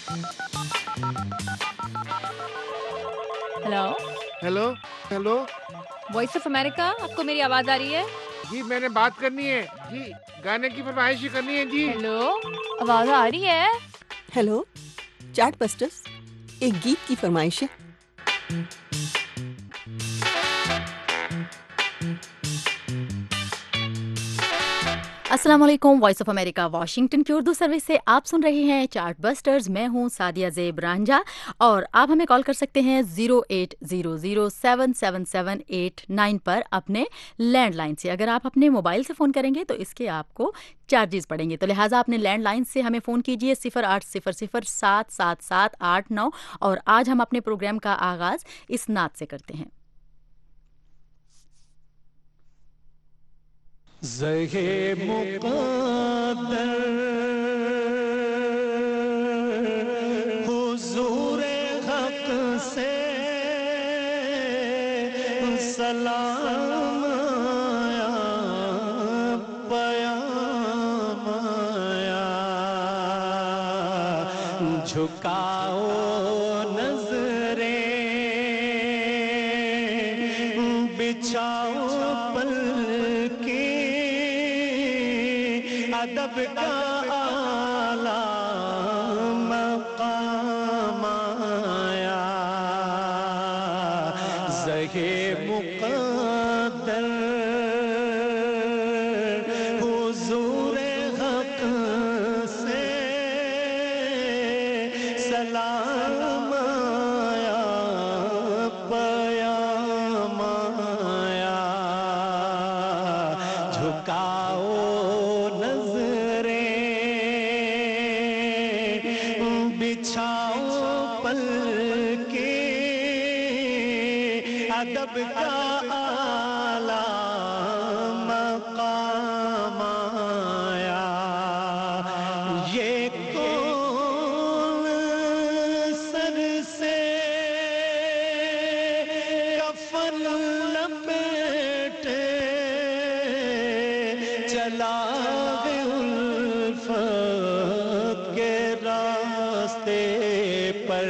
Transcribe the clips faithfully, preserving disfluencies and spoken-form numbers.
Hello hello hello voice of America, आपको मेरी आवाज आ रही है? जी, मैंने बात करनी है जी, गाने की फरमाइश ही करनी है जी। हेलो, आवाज आ रही है? हेलो चार्ट बस्टर्स, एक गीत की फरमाइश है। अस्सलाम वालेकुम। वॉइस ऑफ अमेरिका वाशिंगटन की उर्दू सर्विस से आप सुन रहे हैं चार्ट बस्टर्स। मैं हूं सादिया ज़ेब रांझा और आप हमें कॉल कर सकते हैं zero eight zero zero seven seven seven eight nine पर अपने लैंडलाइन से। अगर आप अपने मोबाइल से फ़ोन करेंगे तो इसके आपको चार्जेस पड़ेंगे, तो लिहाजा अपने लैंडलाइन से हमें फ़ोन कीजिए सिफर आठ सिफर सिफर सात सात सात आठ नौ। और आज हम अपने प्रोग्राम का आगाज़ इस नात से करते हैं। ज़हे मुक़द्दर हुज़ूर-ए हक़ से सलाम आया, पयाम आया, झुकाओ नज़रें, बिछाओ अदब का आला मक़ाम आया, ज़हे मुक़द्दर हुज़ूर-ए हक़ से सलाम आया, पयाम आया, झुकाओ अदब का आला मक़ाम आया। ये कौन सर से कफन लपेटे चला है उल्फत के रास्ते पर,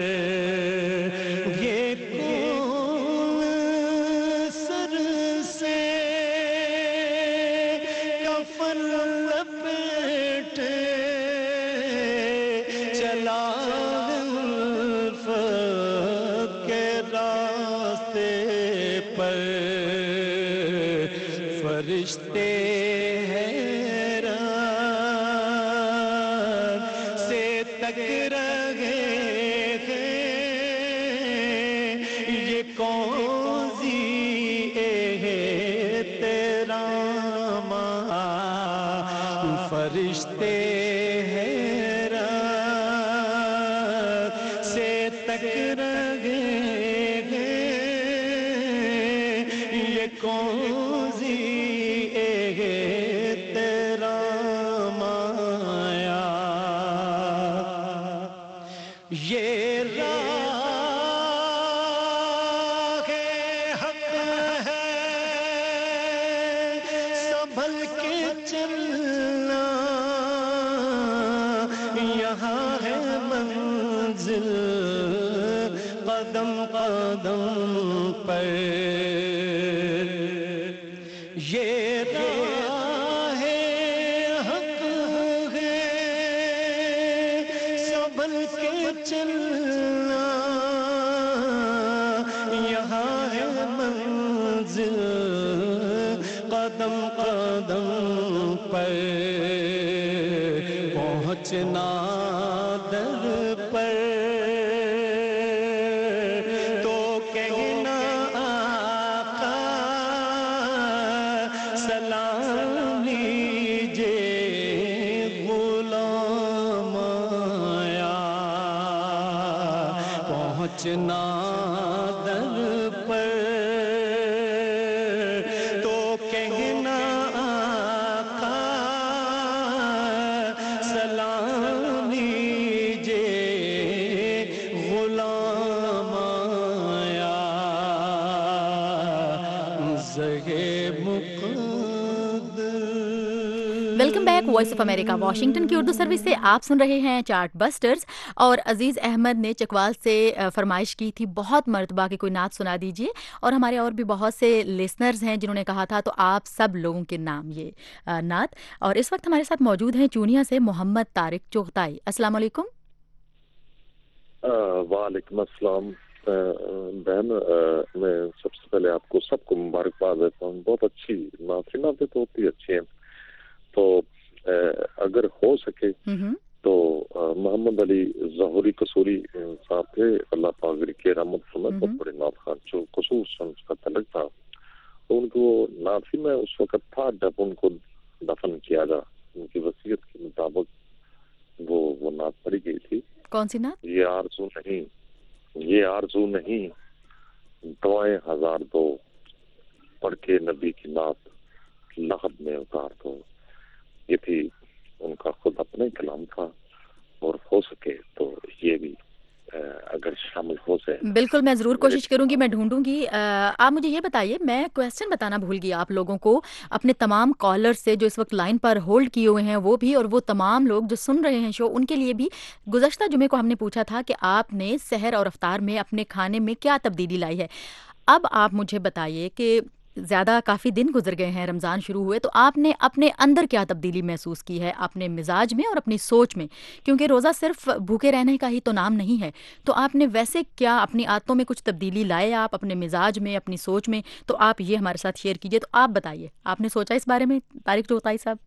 फरिश्ते हैरान से तक रहे हैं, ये कौन सी एहतराम, फरिश्ते हैरान से तक रहे हैं, ये कौन कदम कदम पर, ये राह हक है संभल के चलना, यहाँ है मंजिल कदम कदम पर, पहुँचना दर पर पहुँचना दर पर तो कहना आका सलाम लीजिए गुलाम आया, ज़हे मुक़द्दर welcome back voice of America Washington की उर्दू सर्विस से आप सुन रहे हैं चार्ट बस्टर्स। और अजीज़ अहमद ने चकवाल से अ, फरमाइश की थी बहुत मर्तबा कि कोई नात सुना दीजिए, और हमारे और भी बहुत से लिसनर्स हैं जिन्होंने कहा था, तो आप सब लोगों के नाम ये अ, नात। और इस वक्त हमारे साथ मौजूद हैं चूनिया से मोहम्मद तारिक चुगताई। अस्सलाम वालेकुम। वालेकुम अस्सलाम। अ, बहन, अ, मैं सबसे पहले आपको सबको मुबारकबाद देता हूँ। बहुत अच्छी नाती नाते तो होती अच्छी हैं। तो अ, अगर हो सके हम्म तो अ, मोहम्मद अली ज़हूरी कसूरी अ, साहब थे, अल्लाह पाक के रहमत फरमाए, बहुत बड़े नात खान, जो कसूर से उसका तलक था। तो उनको नाती में उस वक्त था जब उनको दफन किया गया। उनकी वसीयत के मुताबिक वो वो नात पढ़ी गई थी। कौन सी नात? ये आरज़ू नहीं, ये आरज़ू नहीं, दुआएं हजार दो, पढ़ के नबी की नात लहब में उतार दो। ये भी उनका खुद अपना ही कलाम था, और हो सके तो ये भी अ, अगर शामिल हो जाए। बिल्कुल, मैं ज़रूर कोशिश करूंगी, मैं ढूंढूंगी। अ, आप मुझे ये बताइए, मैं क्वेश्चन बताना भूल गई आप लोगों को, अपने तमाम कॉलर से जो इस वक्त लाइन पर होल्ड किए हुए हैं वो भी, और वो तमाम लोग जो सुन रहे हैं शो, उनके लिए भी। गुज़श्ता जुमे को हमने पूछा था कि आपने सहर और अफ्तार में अपने खाने में क्या तब्दीली लाई है। अब आप मुझे बताइए कि ज़्यादा काफ़ी दिन गुजर गए हैं, रमज़ान शुरू हुए, तो आपने अपने अंदर क्या तब्दीली महसूस की है, अपने मिजाज में और अपनी सोच में? क्योंकि रोज़ा सिर्फ भूखे रहने का ही तो नाम नहीं है। तो आपने वैसे क्या अपनी आदतों में कुछ तब्दीली लाए, आप अपने मिजाज में, अपनी सोच में? तो आप ये हमारे साथ शेयर कीजिए। तो आप बताइए, आपने सोचा इस बारे में, तारिक चौताई साहब?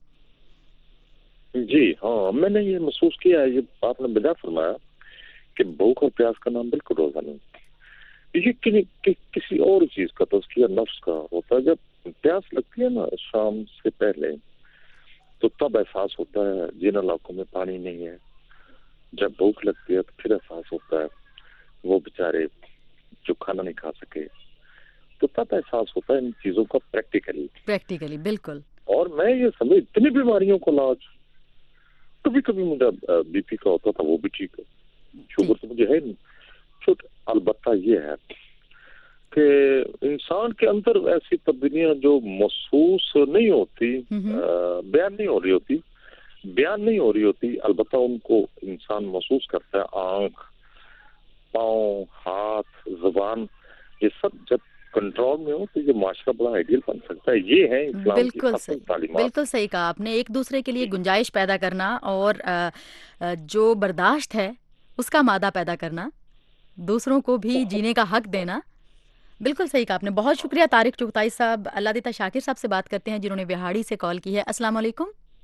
जी हाँ, मैंने ये महसूस किया है, ये आपने बिदा फरमाया कि भूख और प्यास का नाम बिल्कुल रोजा नहीं। ये कि, कि, किसी और चीज का, तज़किया नफ्स का होता है। जब प्यास लगती है ना शाम से पहले, तो तब एहसास होता है जिन इलाकों में पानी नहीं है। जब भूख लगती है तो फिर एहसास होता है वो बेचारे जो खाना नहीं खा सके। तो तब एहसास होता है इन चीजों का प्रैक्टिकली प्रैक्टिकली बिल्कुल। और मैं ये समझ, इतनी बीमारियों को इलाज, कभी कभी मुझे बीपी का होता था, वो भी ठीक है, शुगर तो मुझे है नहीं। तो अलबत्ता ये है कि इंसान के अंदर ऐसी तब्दीलियां जो महसूस नहीं होती, बयान नहीं हो रही होती बयान नहीं हो रही होती अलबत्ता उनको इंसान महसूस करता है। आंख, पाँव, हाथ, जुबान, ये सब जब कंट्रोल में हो तो ये माशरा बड़ा आइडियल बन सकता है। ये है इस्लाम की बिल्कुल सब सही, तालीमात। बिल्कुल सही कहा आपने। एक दूसरे के लिए गुंजाइश पैदा करना, और अ, अ, जो बर्दाश्त है उसका मादा पैदा करना, दूसरों को भी जीने का हक देना। बिल्कुल सही कहा आपने। बहुत शुक्रिया तारिक चुगताई साहब। अल्लाह देता शाकिर साहब से बात करते हैं जिन्होंने बिहाड़ी से कॉल की है। अस्सलाम वालेकुम।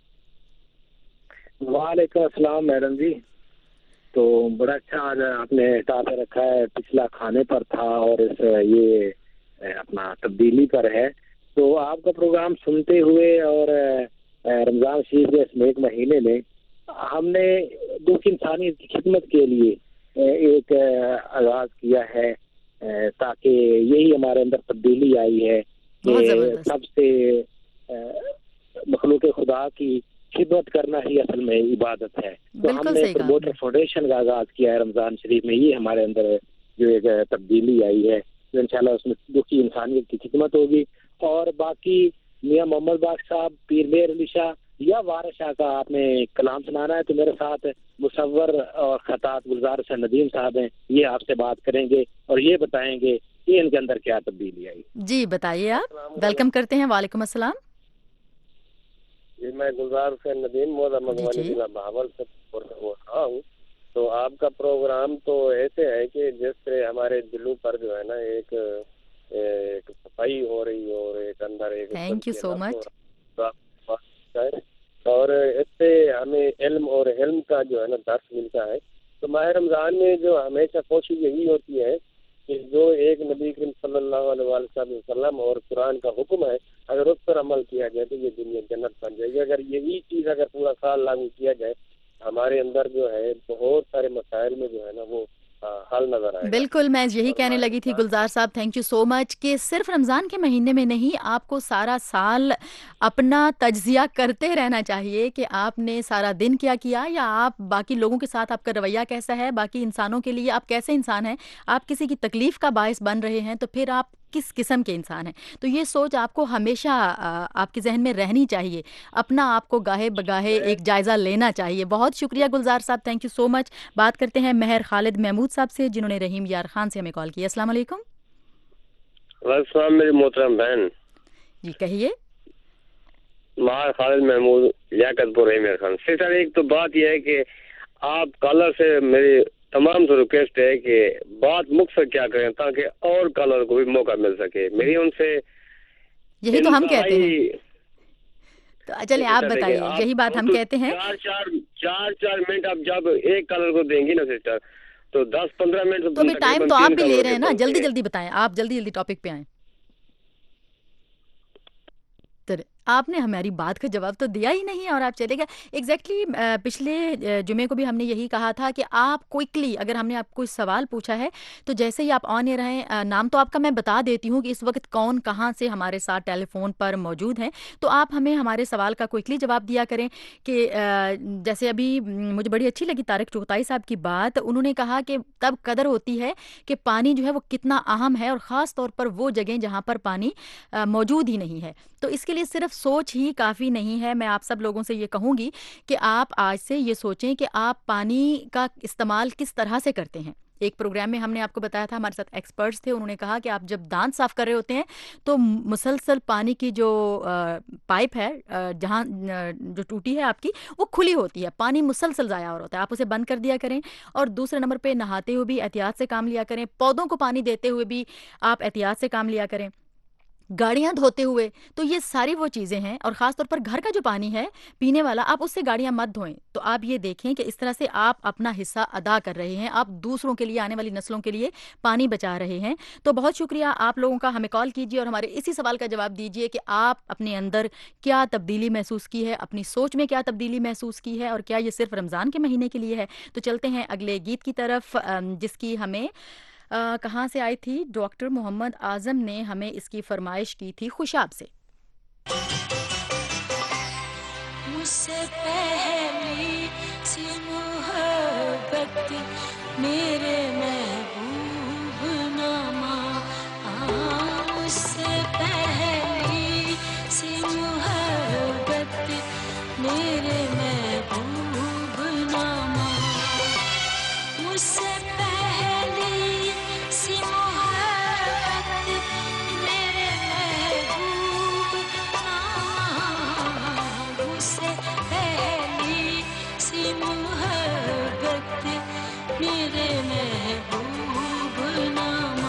वालेकुम अस्सलाम मैडम जी। तो बड़ा अच्छा आज आपने टापे रखा है, पिछला खाने पर था और इस ये अपना तब्दीली पर है। तो आपका प्रोग्राम सुनते हुए और रमजान शरीफ के इस नेक महीने में हमने दुख इंसानियत की खिदमत के लिए एक आगाज किया है, ताकि यही हमारे अंदर तब्दीली आई है कि सबसे मखलूक खुदा की खिदमत करना ही असल में इबादत है। तो हमने प्रमोटर फाउंडेशन का आगाज किया है रमजान शरीफ में। ये हमारे अंदर जो एक तब्दीली आई है, तो इंशाल्लाह उसमें दुखी इंसानियत की खिदमत होगी। और बाकी मियां मोहम्मद बाग साहब, पीर मेहर अली शाह या वारिस शाह का आपने कलाम सुनाना है, तो मेरे साथ मुसव्वर और खतात गुलजार से नदीम साहब हैं, ये आपसे बात करेंगे और ये बताएंगे कि इनके अंदर क्या तब्दीली आई। जी बताइए, आप वेलकम करते हैं। वालेकुम अस्सलाम जी, मैं गुलजार से नदीम मोदा मगवानी जिला बहावल से बोल रहा हूँ। तो आपका प्रोग्राम तो ऐसे है कि जिस तरह हमारे दिलों पर जो है ना एक एक सफाई हो रही हो और एक अंदर एक थैंक यू सो मच। और इससे हमें इल्म और हिल्म का जो है ना दर्स मिलता है। तो माह रमज़ान में जो हमेशा कोशिश यही होती है कि जो एक नबी करीम सल्लल्लाहु अलैहि वसल्लम और कुरान का हुक्म है, अगर उस पर अमल किया जाए तो ये दुनिया जन्नत बन जाएगी। अगर यही चीज़ अगर पूरा साल लागू किया जाए, हमारे अंदर जो है बहुत सारे मसाइल में जो है ना वो حل نظر آئے گا. بالکل میں یہی کہنے لگی تھی گلزار صاحب، تھینک یو سو مچ، کہ صرف رمضان کے مہینے میں نہیں، آپ کو سارا سال اپنا تجزیہ کرتے رہنا چاہیے کہ آپ نے سارا دن کیا کیا، یا آپ باقی لوگوں کے ساتھ آپ کا رویہ کیسا ہے، باقی انسانوں کے لیے آپ کیسے انسان ہیں. آپ کسی کی تکلیف کا باعث بن رہے ہیں تو پھر آپ کس قسم کے انسان ہیں. تو یہ سوچ آپ کو ہمیشہ آپ کے ذہن میں رہنی چاہیے، اپنا آپ کو گاہے بگاہے ایک جائزہ لینا چاہیے. بہت شکریہ گلزار صاحب، تھینک یو سو مچ. بات کرتے ہیں مہر خالد محمود صاحب سے، جنہوں نے رحیم یار خان سے ہمیں کال کی. السلام علیکم. وعلیکم السلام میری محترم بہن. جی کہیے. مہر خالد محمود لیاقت پور رحیم یار خان. سسٹر ایک تو بات یہ ہے کہ آپ کالر سے میری تمام سے ریکویسٹ ہے کہ بات مختصر کیا کریں تاکہ اور کالر کو بھی موقع مل سکے. میری ان سے یہی تو ہم کہتے ہیں. تو چلیں آپ بتائیے. یہی بات ہم کہتے ہیں. چار چار چار چار منٹ آپ جب ایک کالر کو دیں گی نا سسٹر تو دس پندرہ منٹ تو ابھی ٹائم تو آپ بھی لے رہے ہیں نا، جلدی جلدی بتائیں، آپ جلدی جلدی ٹاپک پہ آئیں. آپ نے ہماری بات کا جواب تو دیا ہی نہیں اور آپ چلے گئے. ایگزیکٹلی پچھلے جمعے کو بھی ہم نے یہی کہا تھا کہ آپ کوئکلی اگر ہم نے آپ کو سوال پوچھا ہے تو جیسے ہی آپ آن ایئر ہیں، نام تو آپ کا میں بتا دیتی ہوں کہ اس وقت کون کہاں سے ہمارے ساتھ ٹیلی فون پر موجود ہیں، تو آپ ہمیں ہمارے سوال کا کوئکلی جواب دیا کریں. کہ جیسے ابھی مجھے بڑی اچھی لگی طارق چغتائی صاحب کی بات، انہوں نے کہا کہ تب قدر ہوتی ہے کہ پانی جو ہے وہ کتنا اہم ہے، اور خاص طور پر وہ جگہیں جہاں پر پانی موجود ہی نہیں ہے. تو اس کے لیے صرف سوچ ہی کافی نہیں ہے. میں آپ سب لوگوں سے یہ کہوں گی کہ آپ آج سے یہ سوچیں کہ آپ پانی کا استعمال کس طرح سے کرتے ہیں. ایک پروگرام میں ہم نے آپ کو بتایا تھا، ہمارے ساتھ ایکسپرٹس تھے، انہوں نے کہا کہ آپ جب دانت صاف کر رہے ہوتے ہیں تو مسلسل پانی کی جو پائپ ہے جہاں جو ٹوٹی ہے آپ کی وہ کھلی ہوتی ہے، پانی مسلسل ضائع ہو رہا ہوتا ہے، آپ اسے بند کر دیا کریں. اور دوسرے نمبر پہ نہاتے ہوئے بھی احتیاط سے کام لیا کریں، پودوں کو پانی دیتے ہوئے بھی آپ احتیاط سے کام لیا کریں، گاڑیاں دھوتے ہوئے. تو یہ ساری وہ چیزیں ہیں، اور خاص طور پر گھر کا جو پانی ہے پینے والا، آپ اس سے گاڑیاں مت دھوئیں. تو آپ یہ دیکھیں کہ اس طرح سے آپ اپنا حصہ ادا کر رہے ہیں، آپ دوسروں کے لیے، آنے والی نسلوں کے لیے پانی بچا رہے ہیں. تو بہت شکریہ آپ لوگوں کا. ہمیں کال کیجیے اور ہمارے اسی سوال کا جواب دیجیے کہ آپ اپنے اندر کیا تبدیلی محسوس کی ہے، اپنی سوچ میں کیا تبدیلی محسوس کی ہے، اور کیا یہ صرف رمضان کے مہینے کے لیے ہے. تو چلتے ہیں اگلے گیت کی طرف، جس کی ہمیں آ, کہاں سے آئی تھی؟ ڈاکٹر محمد اعظم نے ہمیں اس کی فرمائش کی تھی خوشاب سے. مجھ سے پہلی سی محبت میرے محبوب نامہ، مجھ سے پہلی سی محبت میرے محبوب نامہ، مجھ سے پہلی سی محبت میرے محبوب نامہ، مجھ سے پہلی سی محبت میرے محبوب نامہ.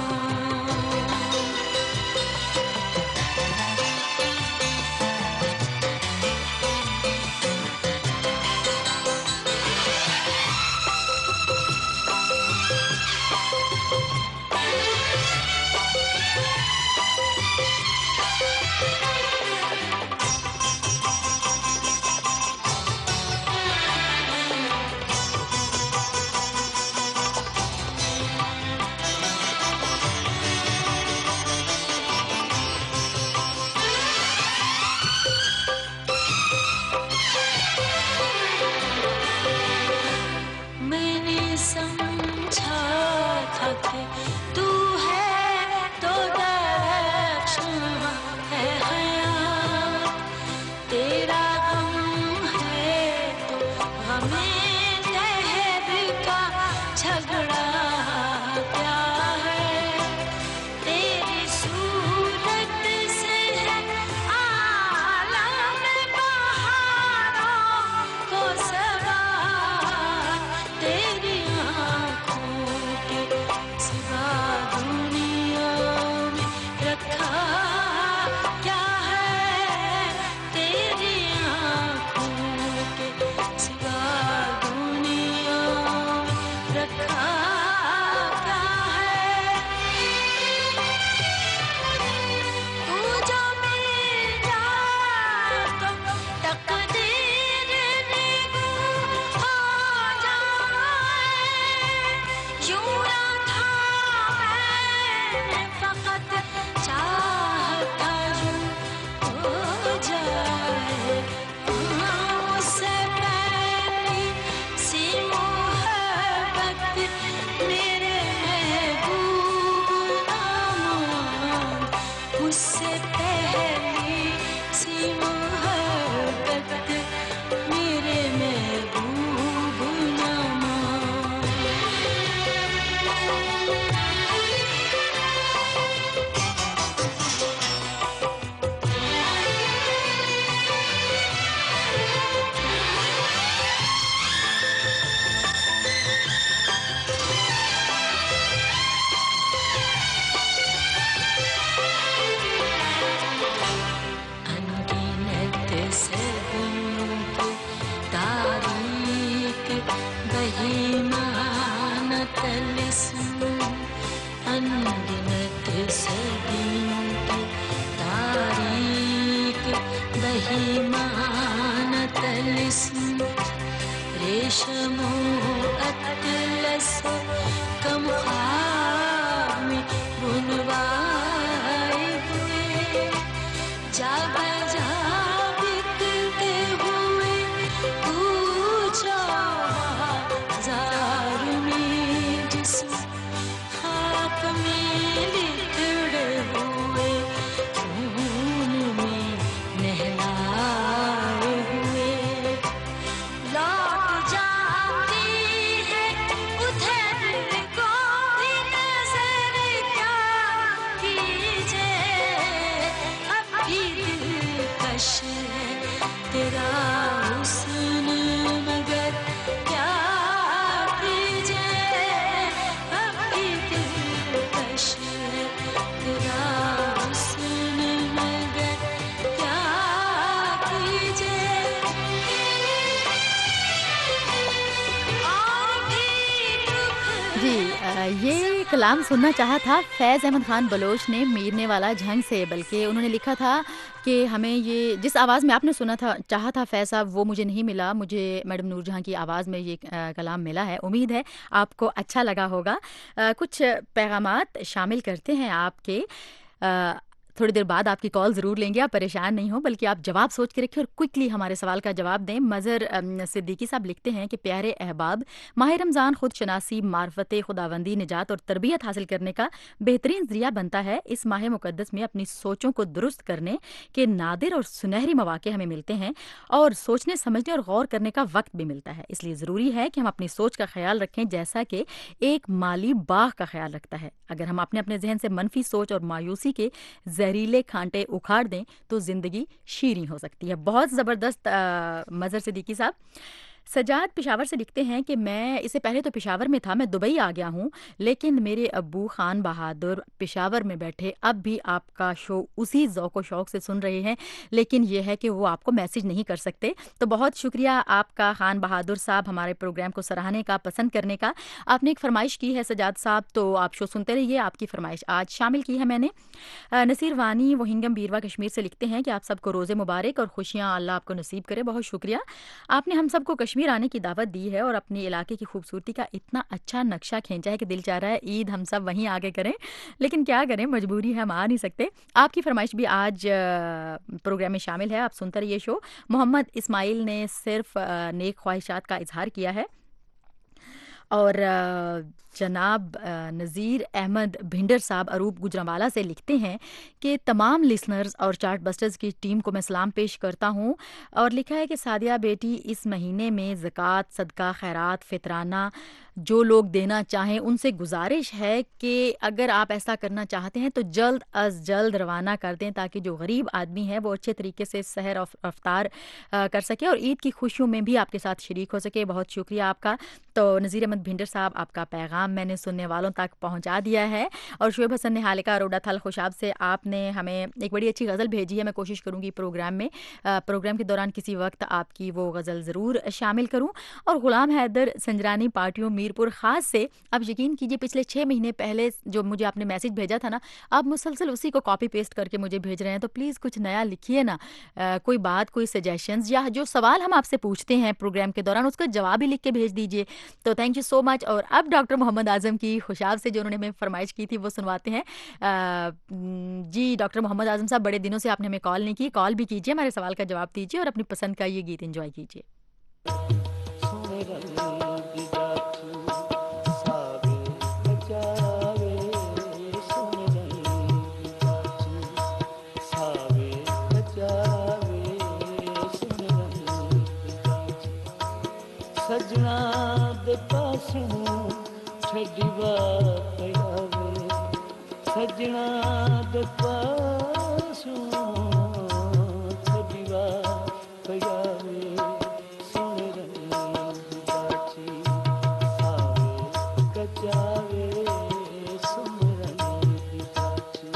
से कम ख्वाब में बुनवाए हुए जा बजा बिकते हुए पूछो बाजार में जिसम खाक में लिखड़े हुए खून में नहलाए हुए लौट जाती है उधर को भी नजर क्या कीजिए अब भी दिलकश है तेरा हुस्न मगर क्या कीजिए अब भी दिलकश है तेरा हुस्न मगर क्या कीजिए और भी दुख जी अ, ये कलाम सुनना चाहा था फैज़ अहमद खान बलोच ने मीरने वाला झंग से, बल्कि उन्होंने लिखा था कि हमें ये जिस आवाज़ में आपने सुना था चाहा था फैज़ साहब वो मुझे नहीं मिला, मुझे मैडम नूरजहां की आवाज़ में ये अ, कलाम मिला है। उम्मीद है आपको अच्छा लगा होगा। अ, कुछ पैगामात शामिल करते हैं आपके। अ, थोड़ी देर बाद आपकी कॉल ज़रूर लेंगे, आप परेशान नहीं हो, बल्कि आप जवाब सोच के रखें और क्विकली हमारे सवाल का जवाब दें। मज़र अम, सिद्दीकी साहब लिखते हैं कि प्यारे अहबाब, माह रमज़ान खुद शनासी, मार्फत खुदावंदी, निजात और तरबियत हासिल करने का बेहतरीन ज़रिया बनता है। इस माह मुक़द्दस में अपनी सोचों को दुरुस्त करने के नादिर और सुनहरी मौक़े हमें मिलते हैं और सोचने समझने और गौर करने का वक्त भी मिलता है। इसलिए ज़रूरी है कि हम अपनी सोच का ख्याल रखें जैसा कि एक माली बाग का ख्याल रखता है। अगर हम अपने अपने जहन से मनफी सोच और मायूसी के जहरीले कांटे उखाड़ दें तो ज़िंदगी शीरीं हो सकती है। बहुत ज़बरदस्त मज़र सिद्दीकी साहब। सजाद पेशावर से लिखते हैं कि मैं इससे पहले तो पेशावर में था, मैं दुबई आ गया हूँ, लेकिन मेरे अब्बू खान बहादुर पेशावर में बैठे अब भी आपका शो उसी ज़ौक़ व शौक़ से सुन रहे हैं, लेकिन यह है कि वो आपको मैसेज नहीं कर सकते। तो बहुत शुक्रिया आपका खान बहादुर साहब हमारे प्रोग्राम को सराहने का, पसंद करने का। आपने एक फरमाइश की है सजाद साहब, तो आप शो सुनते रहिए, आपकी फरमाइश आज शामिल की है मैंने। अ, नसीर वानी वहिंगम बीरवा कश्मीर से लिखते हैं कि आप सबको रोज़े मुबारक और खुशियाँ अल्लाह आपको नसीब करे। बहुत शुक्रिया, आपने हम सबको कश्मीर आने की दावत दी है और अपने इलाके की खूबसूरती का इतना अच्छा नक्शा खींचा है कि दिल चाह रहा है ईद हम सब वहीं आगे करें, लेकिन क्या करें, मजबूरी है, हम आ नहीं सकते। आपकी फरमाइश भी आज अ, प्रोग्राम में शामिल है, आप सुनते रहिए शो। मोहम्मद इस्माइल ने सिर्फ अ, नेक ख्वाहिशात का इजहार किया है और अ, जनाब अ, नज़ीर अहमद भिंडर साहब अरूब गुजरांवाला से लिखते हैं कि तमाम लिसनर्स और चार्ट बस्टर्स की टीम को मैं सलाम पेश करता हूँ और लिखा है कि सादिया बेटी इस महीने में ज़कात, सदका, खैरात, फितराना जो लोग देना चाहें उनसे गुजारिश है कि अगर आप ऐसा करना चाहते हैं तो जल्द अज जल्द रवाना कर दें ताकि जो गरीब आदमी है वो अच्छे तरीके से सहर और अफ्तार अ, कर सके और ईद की खुशियों में भी आपके साथ शरीक हो सके। बहुत शुक्रिया आपका। तो नज़ीर अहमद भिंडर साहब, आपका पैगाम मैंने सुनने वालों तक पहुंचा दिया है। और शुएब हसन निहालिका रोडा थल खुशाब से आपने हमें एक बड़ी अच्छी गज़ल भेजी है। मैं कोशिश करूंगी प्रोग्राम में अ, प्रोग्राम के दौरान किसी वक्त आपकी वो गज़ल ज़रूर शामिल करूं। और ग़ुलाम हैदर संजरानी पार्टियों मीरपुर ख़ास से, अब यकीन कीजिए पिछले छः महीने पहले जो मुझे आपने मैसेज भेजा था ना, आप मुसलसल उसी को कॉपी पेस्ट करके मुझे भेज रहे हैं। तो प्लीज़ कुछ नया लिखिए ना, अ, कोई बात, कोई सजेशंस या जो सवाल हम आपसे पूछते हैं प्रोग्राम के दौरान उसका जवाब ही लिख के भेज दीजिए। तो थैंक यू सो मच। और अब डॉक्टर मोहम्मद आज़म की खुशाब से जो उन्होंने हमें फरमाइश की थी वो सुनवाते हैं। अ, जी डॉक्टर मोहम्मद आज़म साहब, बड़े दिनों से आपने हमें कॉल नहीं की, कॉल भी कीजिए, हमारे सवाल का जवाब दीजिए और अपनी पसंद का ये गीत एंजॉय कीजिए। सजना दे पासों छड़ी बात आवे, सजना दे पासों छड़ी बात आवे, सुन रंग बाची आवे कचावे, सुन रंग बाची।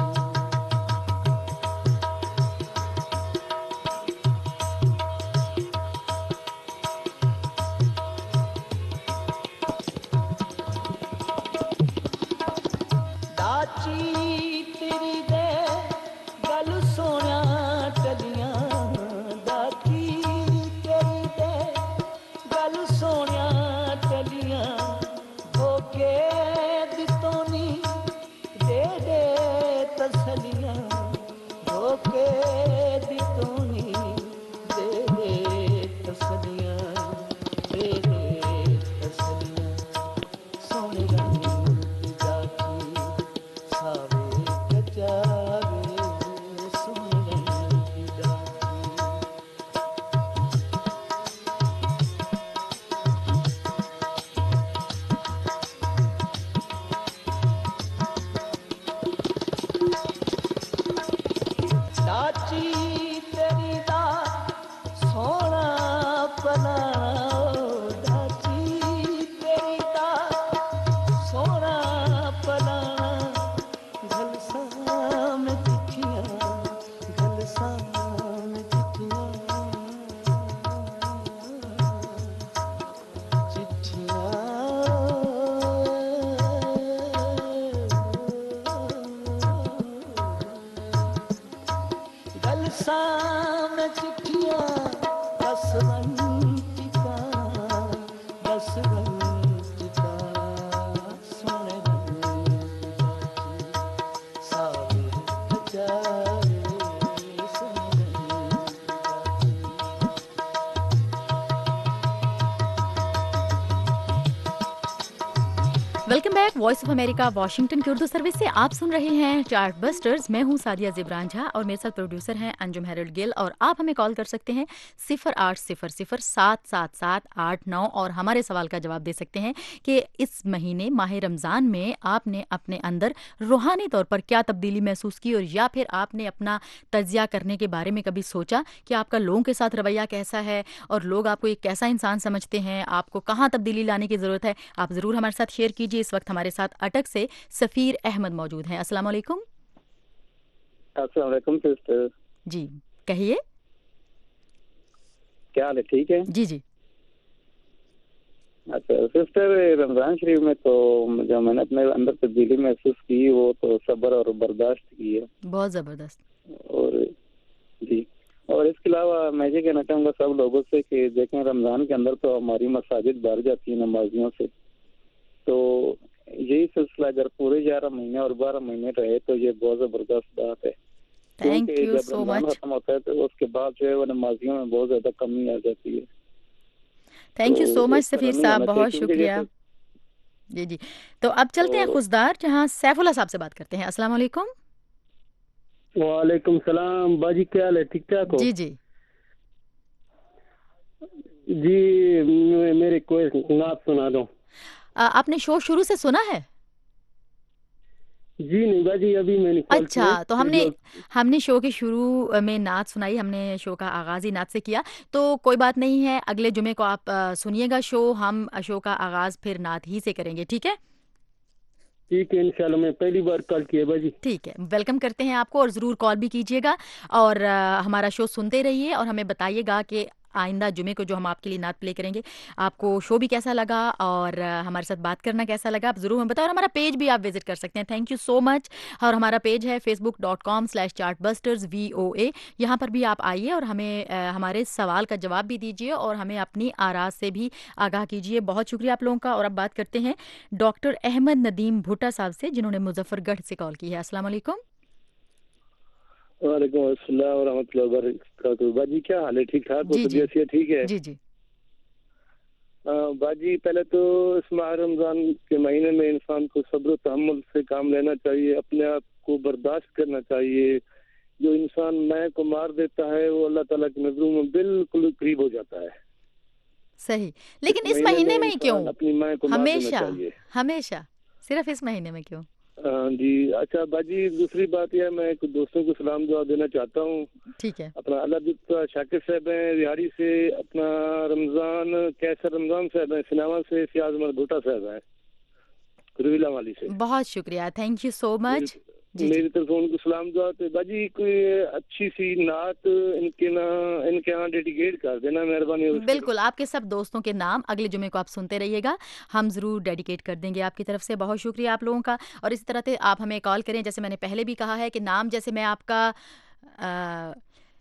दाची तेरी दे गल सोना टलियां, दाची तेरी दे गल सोना टलियां, हो के welcome back voice of America Washington की उर्दू सर्विस से आप सुन रहे हैं चार्ट बस्टर्स। मैं हूं सादिया ज़ेबरान झा और मेरे साथ प्रोड्यूसर हैं अंजुम हेरल्ड गिल। और आप हमें कॉल कर सकते हैं सिफर आठ सिफर सिफर सात सात सात आठ नौ और हमारे सवाल का जवाब दे सकते हैं कि इस महीने माह रमज़ान में आपने अपने अंदर रूहानी तौर पर क्या तब्दीली महसूस की, और या फिर आपने अपना तजिया करने के बारे में कभी सोचा कि आपका लोगों के साथ रवैया कैसा है और लोग आपको एक कैसा इंसान समझते हैं, आपको कहाँ तब्दीली लाने की ज़रूरत है। आप ज़रूर हमारे साथ शेयर कीजिए। इस वक्त हमारे साथ अटक से सफीर अहमद मौजूद हैं। अस्सलाम वालेकुम। अस्सलाम वालेकुम सिस्टर। जी कहिए, क्या हाल है? ठीक है जी जी। अच्छा सिस्टर, रमज़ान शरीफ में तो जो मैंने अपने अंदर तब्दीली महसूस की वो तो सब्र और बर्दाश्त की है, बहुत ज़बरदस्त। और जी, और इसके अलावा मैं ये कहना चाहूँगा सब लोगों से कि देखें रमज़ान के अंदर तो हमारी मसाजिद भर जाती है नमाजियों से, तो यही सिलसिला अगर पूरे ग्यारह महीने और बारह महीने रहे तो ये बहुत जबरदस्त बात है। थैंक क्योंकि यू जब सो रमज़ान मच। खत्म होता है तो उसके बाद जो है वो नमाजियों में बहुत ज्यादा कमी आ जाती है। थैंक यू तो सो मच इस तरह सफीर नहीं साहब, होना चाहिए, बहुत क्योंकि शुक्रिया। जैसे जी जी। तो अब चलते हैं तो- खुशदार, जहाँ सैफुल्ला साहब से बात करते हैं। अस्सलाम वालेकुम। वालेकुम सलाम बाजी, क्या हाल है? ठीक ठाक हो? जी जी। जी मे- मेरे कोई नात सुना दो। आ, आपने शो शुरू से सुना है? जी नहीं बाजी, अभी मैंने कॉल अच्छा, किया, तो हमने रेडियो- हमने शो के शुरू में नात सुनाई, हमने शो का आगाज़ ही नात से किया, तो कोई बात नहीं है। अगले जुमे को आप आ, सुनिएगा शो, हम शो का आगाज़ फिर नात ही से करेंगे, ठीक है? ठीक है इंशाल्लाह, मैं पहली बार कॉल किया बाजी। ठीक है, वेलकम करते हैं आपको, और ज़रूर कॉल भी कीजिएगा और आ, हमारा शो सुनते रहिए और हमें बताइएगा कि आइंदा जुमे को जो हम आपके लिए नात प्ले करेंगे आपको शो भी कैसा लगा और आ, हमारे साथ बात करना कैसा लगा, आप ज़रूर हमें बताएं। और हमारा पेज भी आप विजिट कर सकते हैं। Thank you so much. और हमारा पेज है Facebook dot com slash chart busters V O A. यहाँ पर भी आप आइए और हमें आ, हमारे सवाल का जवाब भी दीजिए और हमें अपनी आराज से भी आगाह कीजिए। बहुत शुक्रिया आप लोगों का। और अब बात करते हैं डॉक्टर अहमद नदीम भुट्टा साहब से, जिन्होंने मुजफ्फरगढ़ से कॉल की है। अस्सलाम वालेकुम। वालेकुम अस्सलाम व रहमतुल्लाहि व बरकातुहू। बाजी क्या हाल है? ठीक ठाक हो? जी, जी। तबीयत से ठीक है? जी जी। आ, बाजी पहले तो इस माह रमजान के महीने में इंसान को सब्र तहम्मुल से काम लेना चाहिए, अपने आप को बर्दाश्त करना चाहिए। जो इंसान मैं को मार देता है वो अल्लाह ताला की नजरों में बिल्कुल करीब हो जाता है। सही, लेकिन इस इस महीने में ही इंसान क्यों? अपनी माँ को मार देना हमेशा चाहिए। हमेशा सिर्फ इस महीने में क्यों? हाँ जी। अच्छा बाजी, दूसरी बात यह, मैं कुछ दोस्तों को सलाम दुआ देना चाहता हूँ। ठीक है। अपना अल्लाह शाकिर साहब हैं रिहाड़ी से, अपना रमजान कैसर रमजान साहब हैं सिनावा से, सियाज अहमद भुट्टा साहब हैं रुविला वाली से। बहुत शुक्रिया, थैंक यू सो मच। जी मेरी जी। तरफ से उनको सलाम दुआ। तो बाजी कोई अच्छी सी नात इनके ना इनके यहाँ डेडिकेट कर देना, मेहरबानी होगी। बिल्कुल, आपके सब दोस्तों के नाम अगले जुमे को आप सुनते रहिएगा, हम ज़रूर डेडिकेट कर देंगे आपकी तरफ से। बहुत शुक्रिया आप लोगों का। और इसी तरह से आप हमें कॉल करें, जैसे मैंने पहले भी कहा है कि नाम जैसे मैं आपका आ,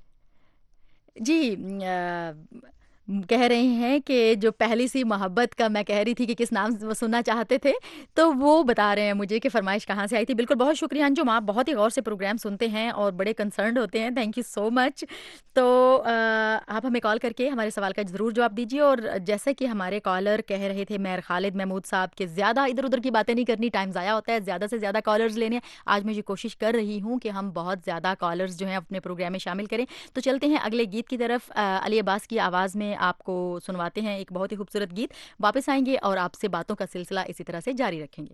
जी आ, कह रहे हैं कि जो पहली सी मोहब्बत का मैं कह रही थी कि किस नाम से वो सुनना चाहते थे, तो वो बता रहे हैं मुझे कि फरमाइश कहाँ से आई थी। बिल्कुल, बहुत शुक्रिया अंजुम, आप बहुत ही गौर से प्रोग्राम सुनते हैं और बड़े कंसर्न्ड होते हैं। Thank you so much. तो आ, आप हमें कॉल करके हमारे सवाल का ज़रूर जवाब दीजिए। और जैसे कि हमारे कॉलर कह रहे थे मेयर खालिद महमूद साहब के, ज़्यादा इधर उधर की बातें नहीं करनी, टाइम ज़ाया होता है, ज़्यादा से ज़्यादा कॉलर्स लेने हैं। आज मैं ये कोशिश कर रही हूँ कि हम बहुत ज़्यादा कॉलर्स जो हैं अपने प्रोग्राम में शामिल करें। तो चलते हैं अगले गीत की तरफ। आ, अली अब्बास की आवाज़ में आपको सुनवाते हैं एक बहुत ही खूबसूरत गीत। वापस आएंगे और आपसे बातों का सिलसिला इसी तरह से जारी रखेंगे।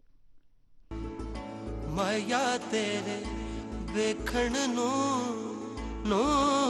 माया तेरे वेखण नू नू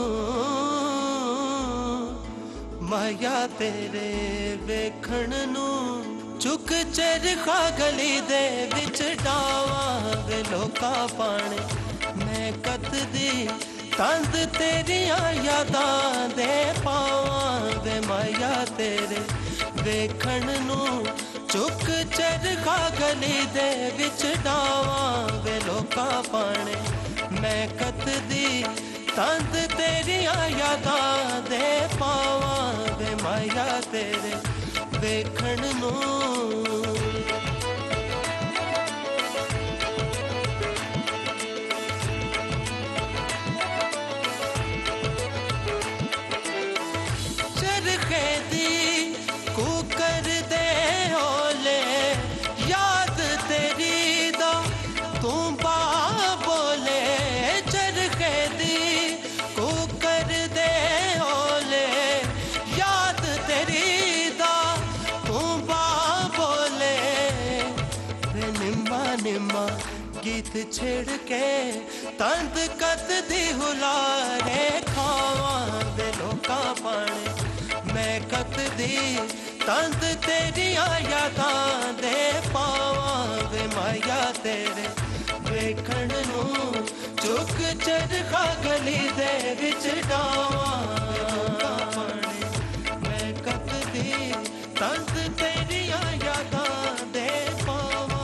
माया तेरे वेखण नू चुक चरखा गली दे विच डावां वे लोका पाने मैं कद दी तंद तेरिया यादां दे पावां वे माया तेरे वेखण नू चुक चरखा गली दे विच डावां वे लोका पाने मैं कद दी तंद तेरिया यादां दे पावां वे माया तेरे वेखण नू चरखे दी कुकर दे होले याद निमा गीत छेड़ के तंद कत दी हुलारे खावां वे लोका पाने मैं कत दी तंद तेरी यादां दे पावां वे माया तेरे वेखण नूं चुक चरखा गली दे विच डावां वे लोका पाने मैं कत दी तंद तेरी यादां दे पावां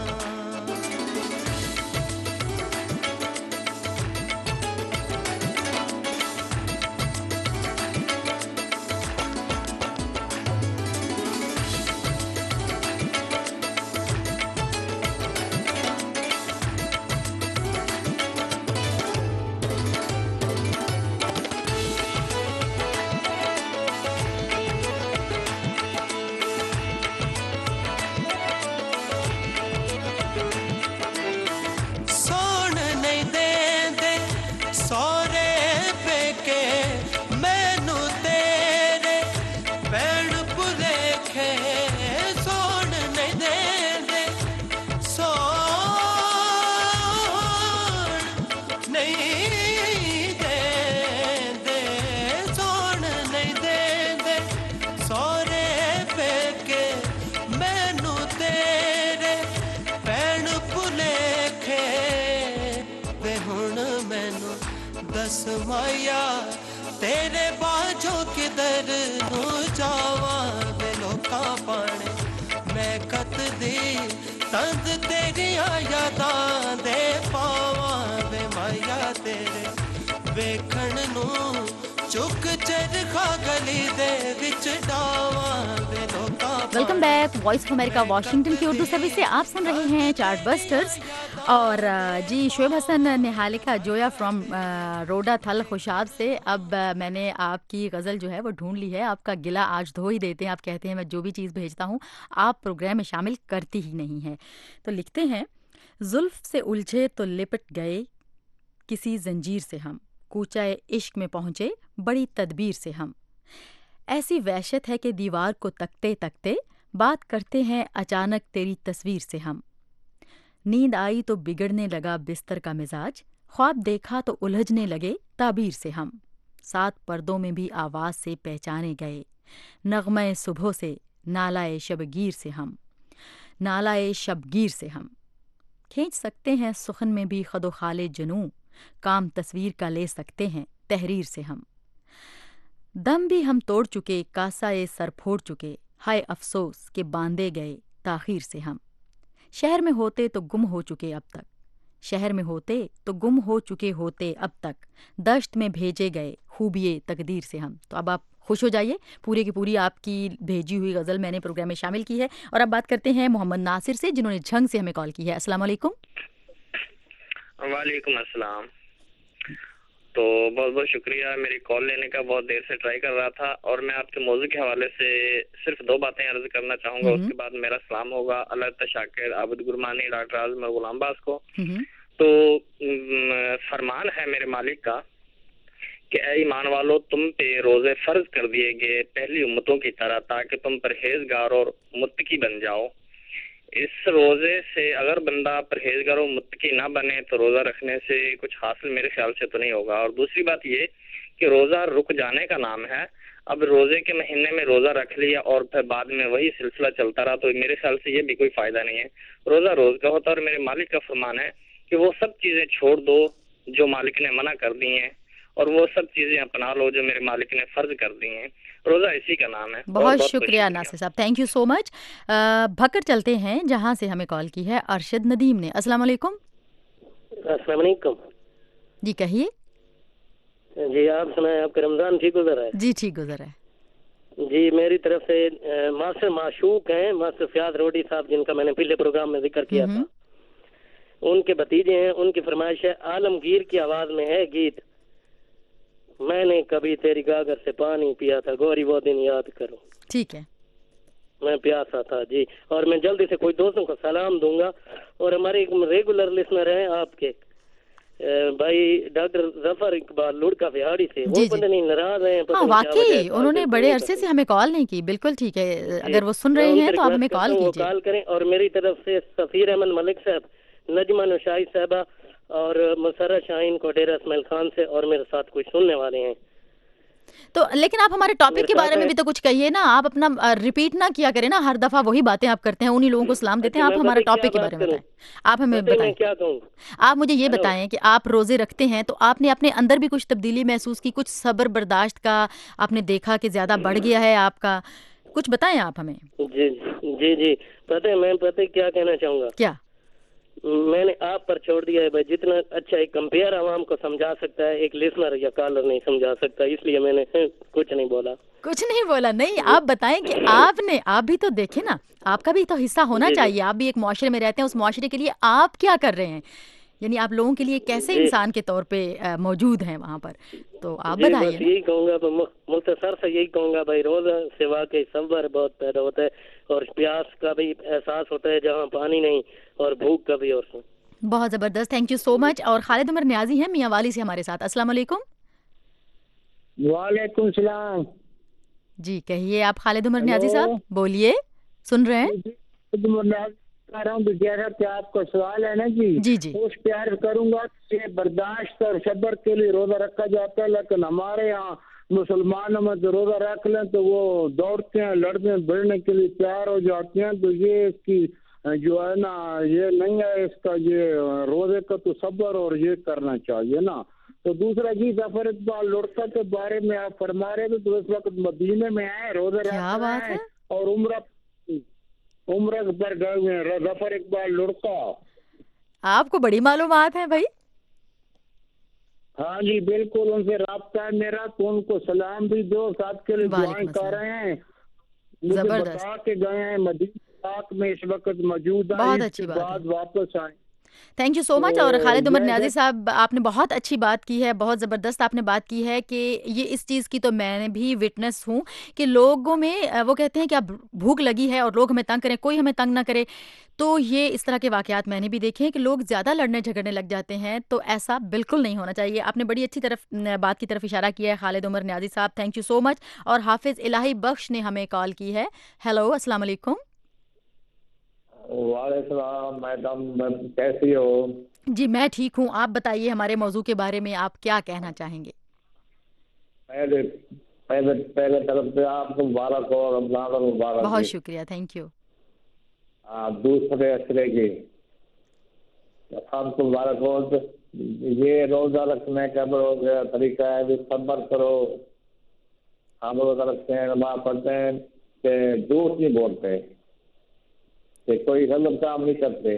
माया तेरे बाजो किधर नू जावा वे लोका पाने मैं कत दी तंद तेरी यादां दे पावा वे माया तेरे वेखण नू चुक चरखा गली दे विच डावा वे लोका। Welcome back voice of America Washington की उर्दू सर्विस से आप सुन रहे हैं चार्ट बस्टर्स। और जी शोएब हसन निहालिका जोया फ्रॉम रोडा थल खुशाब से। अब मैंने आपकी गज़ल जो है वो ढूंढ ली है। आपका गिला आज धो ही देते हैं। आप कहते हैं मैं जो भी चीज़ भेजता हूँ आप प्रोग्राम में शामिल करती ही नहीं है। तो लिखते हैं जुल्फ से उलझे तो लिपट गए किसी जंजीर से हम, कूचाए इश्क में पहुँचे बड़ी तदबीर से हम। ऐसी वहशत है कि दीवार को तकते तकते बात करते हैं अचानक तेरी तस्वीर से हम। नींद आई तो बिगड़ने लगा बिस्तर का मिजाज, ख्वाब देखा तो उलझने लगे ताबीर से हम। सात पर्दों में भी आवाज़ से पहचाने गए, नगमे सुबह से नालाए शबगीर से हम, नालाए शबगीर से हम। खींच सकते हैं सुखन में भी खदो खाले जनू, काम तस्वीर का ले सकते हैं तहरीर से हम। दम भी हम तोड़ चुके कासाए सर फोड़ चुके, हाय अफसोस के बांधे गए ताखीर से हम। शहर में होते तो गुम हो चुके अब तक, शहर में होते तो गुम हो चुके होते अब तक, दश्त में भेजे गए खूबिए तकदीर से हम। तो अब आप खुश हो जाइए, पूरी की पूरी आपकी भेजी हुई गज़ल मैंने प्रोग्राम में शामिल की है। और अब बात करते हैं मोहम्मद नासिर से जिन्होंने झंग से हमें कॉल की है। अस्सलाम वालेकुम। वालेकुम अस्सलाम। तो बहुत बहुत शुक्रिया, मेरी कॉल लेने का बहुत देर से ट्राई कर रहा था और मैं आपके मौजू के हवाले से सिर्फ दो बातें अर्ज करना चाहूँगा, उसके बाद मेरा सलाम होगा अल्लाह शाकिर आबिद गुरमानी डॉक्टर आजम और गुलाम बास को। तो फरमान है मेरे मालिक का कि ऐ ईमान वालो तुम पे रोजे फर्ज कर दिए गए पहली उम्मतों की तरह ताकि तुम परहेजगार और मुत्तकी बन जाओ। इस रोजे से अगर बंदा परहेजगार और मुत्तकी ना बने तो रोजा रखने से कुछ हासिल मेरे ख्याल से तो नहीं होगा। और दूसरी बात ये कि रोजा रुक जाने का नाम है। अब रोजे के महीने में रोजा रख लिया और फिर बाद में वही सिलसिला चलता रहा तो मेरे ख्याल से ये भी कोई फायदा नहीं है। रोजा रोज का होता है और मेरे मालिक का फरमान है कि वो सब चीजें छोड़ दो जो मालिक ने मना कर दी हैं और वो सब चीजें अपना लो जो मेरे मालिक ने फर्ज कर दी हैं। रोजा इसी का नाम है। बहुत, बहुत शुक्रिया नासिर साहब, thank you so much. Bhakkar चलते हैं जहां से हमें कॉल की है अरशद नदीम ने। अस्सलाम वालेकुम। अस्सलाम वालेकुम जी, कहिए जी। आप सुनाए आपका रमजान ठीक गुजरा है? जी ठीक गुजरा है जी। मेरी तरफ से मास्टर माशूक हैं मास्टर फयाज रोडी साहब, जिनका मैंने पिछले प्रोग्राम में जिक्र किया था, उनके भतीजे हैं। उनकी फरमाइश है आलमगीर की आवाज में है गीत, मैंने कभी तेरी गागर से पानी पिया था गोरी वो दिन याद करो। ठीक है, मैं प्यासा था जी। और मैं जल्दी से कोई दोस्तों को सलाम दूंगा और हमारे रेगुलर लिसनर हैं आपके بھائی ڈاکٹر ظفر اقبال لڑکا بہاڑی سے، وہ پتہ نہیں ناراض ہیں. ہاں واقعی انہوں نے بڑے عرصے سے ہمیں کال نہیں کی. بالکل ٹھیک ہے، اگر وہ سن رہے ہیں تو آپ ہمیں کال کیجیے. کال کریں. اور میری طرف سے سفیر احمد ملک صاحب، نجمہ نشائی صاحبہ اور مسرت شاہین کو ڈیرہ اسماعیل خان سے، اور میرے ساتھ کچھ سننے والے ہیں. تو لیکن آپ ہمارے ٹاپک کے بارے میں بھی تو کچھ کہیے نا. آپ اپنا ریپیٹ نہ کیا کریں نا، ہر دفعہ وہی باتیں آپ کرتے ہیں، انہی لوگوں کو سلام دیتے ہیں. آپ ہمارے ٹاپک کے بارے میں بتائیں. آپ ہمیں بتائیں، کیا کہوں. آپ مجھے یہ بتائیں کہ آپ روزے رکھتے ہیں تو آپ نے اپنے اندر بھی کچھ تبدیلی محسوس کی، کچھ صبر برداشت کا آپ نے دیکھا کہ زیادہ بڑھ گیا ہے آپ کا؟ کچھ بتائیں آپ ہمیں. جی جی جی پتہ ہے، میں پتہ کیا کہنا چاہوں گا. کیا؟ میں نے آپ پر چھوڑ دیا ہے بھائی. جتنا اچھا ایک کمپیئر عوام کو سمجھا سکتا ہے، ایک لسنر یا کالر نہیں سمجھا سکتا، اس لیے میں نے کچھ نہیں بولا. کچھ نہیں بولا. نہیں، آپ بتائیں کہ آپ نے، آپ بھی تو دیکھیں نا، آپ کا بھی تو حصہ ہونا چاہیے. آپ بھی ایک معاشرے میں رہتے ہیں، اس معاشرے کے لیے آپ کیا کر رہے ہیں؟ یعنی آپ لوگوں کے لیے کیسے انسان کے طور پہ موجود ہیں وہاں پر، تو آپ بتائیے. بس یہی کہوں گا، مختصر سے یہی کہوں گا بھائی، روزہ سے واقعی صبر بہت پیدا ہوتا ہے، اور پیاس کا بھی احساس ہوتا ہے جہاں پانی نہیں، اور بھوک کا بھی. اور بہت زبردست، تھینک یو سو مچ. اور خالد عمر نیازی ہیں میاں والی سے ہمارے ساتھ. السلام علیکم. وعلیکم السلام. جی کہیے آپ خالد عمر نیازی صاحب، بولیے، سن رہے ہیں. کہہ رہا ہوں کہ جیسا کہ آپ کا سوال ہے نا جی جی جی اس پیار کروں گا کہ برداشت اور صبر کے لیے روزہ رکھا جاتا ہے. لیکن ہمارے یہاں مسلمانوں میں جو روزہ رکھ لیں تو وہ دوڑتے ہیں، لڑنے بڑھنے کے لیے تیار ہو جاتے ہیں. تو یہ اس کی جو ہے نا، یہ نہیں ہے اس کا، یہ روزے کا تو صبر اور یہ کرنا چاہیے نا. تو دوسرا جی ظفر اقبال لڑکا کے بارے میں آپ فرما رہے تھے، تو اس وقت مدینے میں آئے، روزے رکھ رہے ہیں اور عمرہ عمرہ پر گئے ہوئے ہیں. ظفر اقبال لڑکا، آپ کو بڑی معلومات ہے بھائی. ہاں جی بالکل، ان سے رابطہ ہے میرا، تو ان کو سلام بھی دو، ساتھ کے لیے دعائیں کر رہے ہیں. مجھے بتا کے گئے ہیں مدینہ پاک میں اس وقت موجود ہیں، اس کے بعد واپس آئے. Thank you so much. اور خالد عمر نیازی صاحب، آپ نے بہت اچھی بات کی ہے، بہت زبردست آپ نے بات کی ہے کہ یہ اس چیز کی تو میں نے بھی وٹنس ہوں کہ لوگوں میں وہ کہتے ہیں کہ اب بھوک لگی ہے اور لوگ ہمیں تنگ کریں، کوئی ہمیں تنگ نہ کرے. تو یہ اس طرح کے واقعات میں نے بھی دیکھے ہیں کہ لوگ زیادہ لڑنے جھگڑنے لگ جاتے ہیں، تو ایسا بالکل نہیں ہونا چاہیے. آپ نے بڑی اچھی طرف بات کی طرف اشارہ کیا ہے خالد عمر نیازی صاحب، تھینک یو سو مچ. اور حافظ الہی بخش نے ہمیں کال کی ہے. ہیلو، السلام علیکم. وعلیکم السلام میڈم، کیسی ہو؟ جی میں ٹھیک ہوں، آپ بتائیے ہمارے موضوع کے بارے میں آپ کیا کہنا چاہیں گے؟ پہلے پہلے پہلے طرف سے آپ کو مبارک ہو، رمضان مبارک. بہت شکریہ، تھینک یو. دوسرے اچھے کی آپ کو مبارک ہو. یہ روزہ رکھنے کا طریقہ ہے، صبر کرو. ہم روزہ رکھتے ہیں، نماز پڑھتے ہیں کہ جھوٹ نہیں بولتے، کہ کوئی غلط کام نہیں کرتے.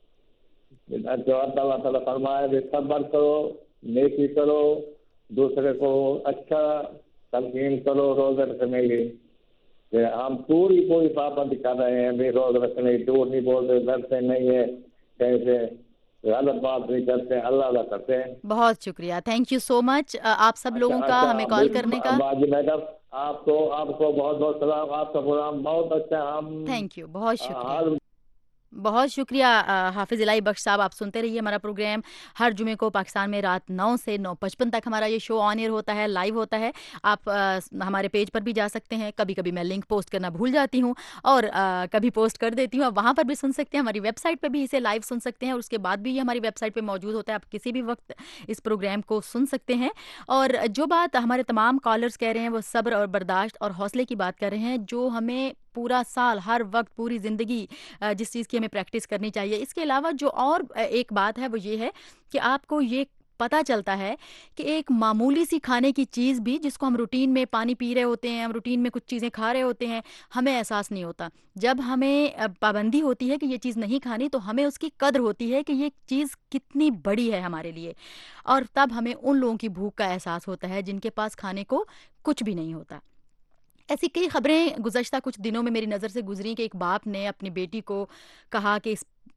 جو اللہ تعالیٰ فرمائے کہ صبر کرو، نیکی کرو، دوسرے کو اچھا تلقین کرو روزہ رکھنے کی. ہم پوری پوری پابندی کر رہے ہیں بھی روزہ رکھنے کی، جھوٹ نہیں بولتے، ڈرتے نہیں ہے، کیسے غلط بات نہیں کرتے، اللہ اللہ کرتے ہیں. بہت شکریہ، تھینک یو سو مچ آپ سب لوگوں کا ہمیں کال کرنے کا. میڈم آپ کو آپ کو بہت بہت سلام، آپ کا پروگرام بہت اچھا. ہم تھینک یو، بہت شکریہ، بہت شکریہ حافظ الہی بخش صاحب. آپ سنتے رہیے ہمارا پروگرام ہر جمعے کو پاکستان میں رات نو سے نو پچپن تک ہمارا یہ شو آن ایئر ہوتا ہے، لائیو ہوتا ہے. آپ ہمارے پیج پر بھی جا سکتے ہیں، کبھی کبھی میں لنک پوسٹ کرنا بھول جاتی ہوں اور کبھی پوسٹ کر دیتی ہوں، آپ وہاں پر بھی سن سکتے ہیں. ہماری ویب سائٹ پہ بھی اسے لائیو سن سکتے ہیں، اور اس کے بعد بھی یہ ہماری ویب سائٹ پہ موجود ہوتا ہے، آپ کسی بھی وقت اس پروگرام کو سن سکتے ہیں. اور جو بات ہمارے تمام کالرز کہہ رہے ہیں وہ صبر اور برداشت اور حوصلے کی بات کر رہے ہیں، جو ہمیں پورا سال، ہر وقت، پوری زندگی جس چیز کی ہمیں پریکٹس کرنی چاہیے. اس کے علاوہ جو اور ایک بات ہے وہ یہ ہے کہ آپ کو یہ پتہ چلتا ہے کہ ایک معمولی سی کھانے کی چیز بھی، جس کو ہم روٹین میں پانی پی رہے ہوتے ہیں، ہم روٹین میں کچھ چیزیں کھا رہے ہوتے ہیں، ہمیں احساس نہیں ہوتا. جب ہمیں پابندی ہوتی ہے کہ یہ چیز نہیں کھانی، تو ہمیں اس کی قدر ہوتی ہے کہ یہ چیز کتنی بڑی ہے ہمارے لیے، اور تب ہمیں ان لوگوں کی بھوک کا احساس ہوتا ہے جن کے پاس کھانے کو کچھ بھی نہیں ہوتا. ایسی کئی خبریں گزشتہ کچھ دنوں میں میری نظر سے گزری کہ ایک باپ نے اپنی بیٹی کو کہا کہ اس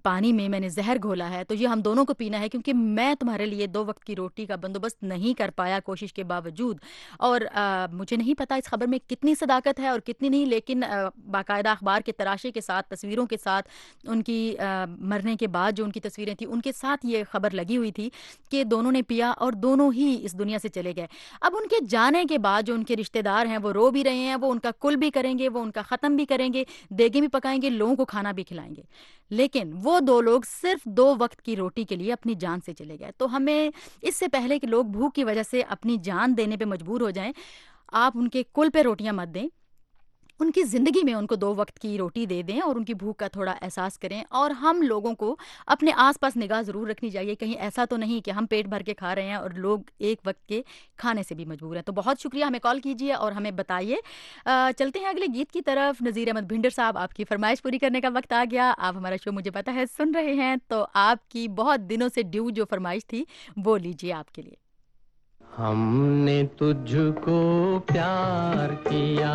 پانی میں میں نے زہر گھولا ہے تو یہ ہم دونوں کو پینا ہے، کیونکہ میں تمہارے لیے دو وقت کی روٹی کا بندوبست نہیں کر پایا کوشش کے باوجود. اور آ, مجھے نہیں پتا اس خبر میں کتنی صداقت ہے اور کتنی نہیں، لیکن آ, باقاعدہ اخبار کے تراشے کے ساتھ، تصویروں کے ساتھ، ان کی آ, مرنے کے بعد جو ان کی تصویریں تھیں ان کے ساتھ یہ خبر لگی ہوئی تھی کہ دونوں نے پیا اور دونوں ہی اس دنیا سے چلے گئے. اب ان کے جانے کے بعد جو ان کے رشتہ دار ہیں وہ رو بھی رہے ہیں، وہ ان کا کل بھی کریں گے، وہ ان کا ختم بھی کریں گے، دیگیں بھی پکائیں گے، لوگوں کو کھانا بھی کھلائیں گے، لیکن وہ دو لوگ صرف دو وقت کی روٹی کے لیے اپنی جان سے چلے گئے. تو ہمیں اس سے پہلے کہ لوگ بھوک کی وجہ سے اپنی جان دینے پہ مجبور ہو جائیں، آپ ان کے کل پہ روٹیاں مت دیں، ان کی زندگی میں ان کو دو وقت کی روٹی دے دیں اور ان کی بھوک کا تھوڑا احساس کریں. اور ہم لوگوں کو اپنے آس پاس نگاہ ضرور رکھنی چاہیے، کہیں ایسا تو نہیں کہ ہم پیٹ بھر کے کھا رہے ہیں اور لوگ ایک وقت کے کھانے سے بھی مجبور ہیں. تو بہت شکریہ، ہمیں کال کیجیے اور ہمیں بتائیے. چلتے ہیں اگلے گیت کی طرف. نذیر احمد بھنڈر صاحب، آپ کی فرمائش پوری کرنے کا وقت آ گیا. آپ ہمارا شو مجھے پتا ہے سن رہے ہیں، تو آپ کی بہت دنوں سے ڈیو جو فرمائش تھی وہ لیجیے آپ کے لیے. ہم نے تجھ کو پیار کیا،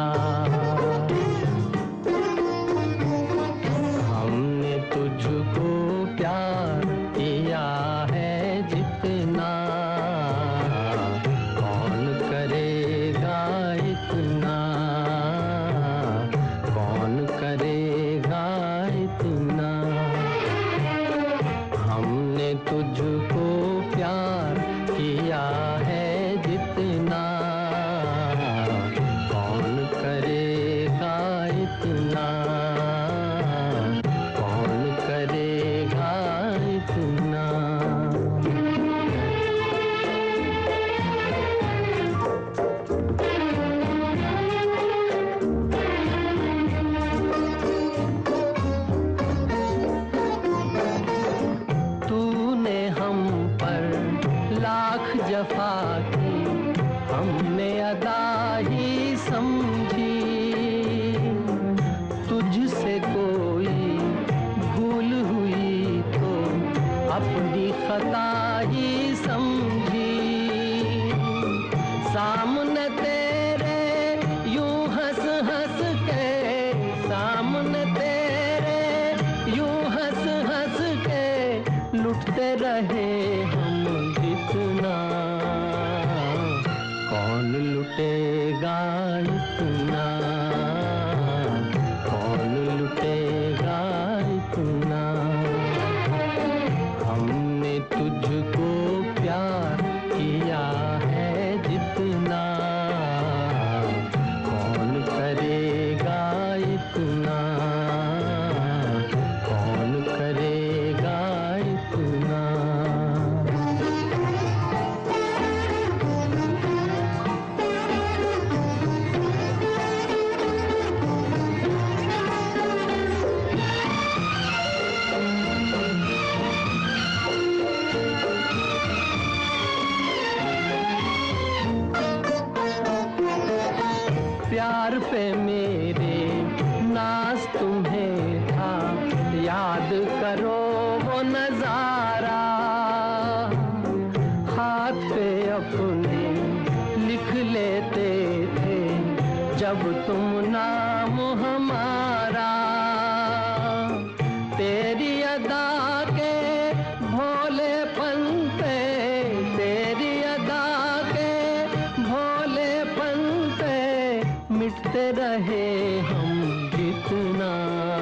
ہم نے تجھ کو پیار کیا ہے جتنا، کون کرے گا اتنا، کون کرے گا اتنا. ہم نے تجھ کو پیار کیا ہے جتنا، کون کرے گا اتنا، کون کرے گا اتنا. تو نے ہم پر لاکھ جفا کی، ہم نے ادا ہی سمجھی، تجھ سے کوئی بھول ہوئی تو اپنی خطا ہی سمجھی. سامنے تیرے یوں ہنس ہنس کے، سامنے تیرے یوں ہنس ہنس کے لٹتے رہے ہم جتنا، کون لٹے گا اتنا، کون لٹے گا اتنا. ہم نے تجھ کو پیار کیا ہے جتنا، کون کرے گا اتنا، کون کرے گا اتنا. پیار پہ میرے ناز تمہیں تھا، یاد کرو وہ نظارہ، ہاتھ پہ اپنے لکھ لیتے تھے جب تم نام ہمارا. تیری ادا کے بھولے پن پہ، تیری ادا کے بھولے پن پہ مٹتے رہے ہم جتنا،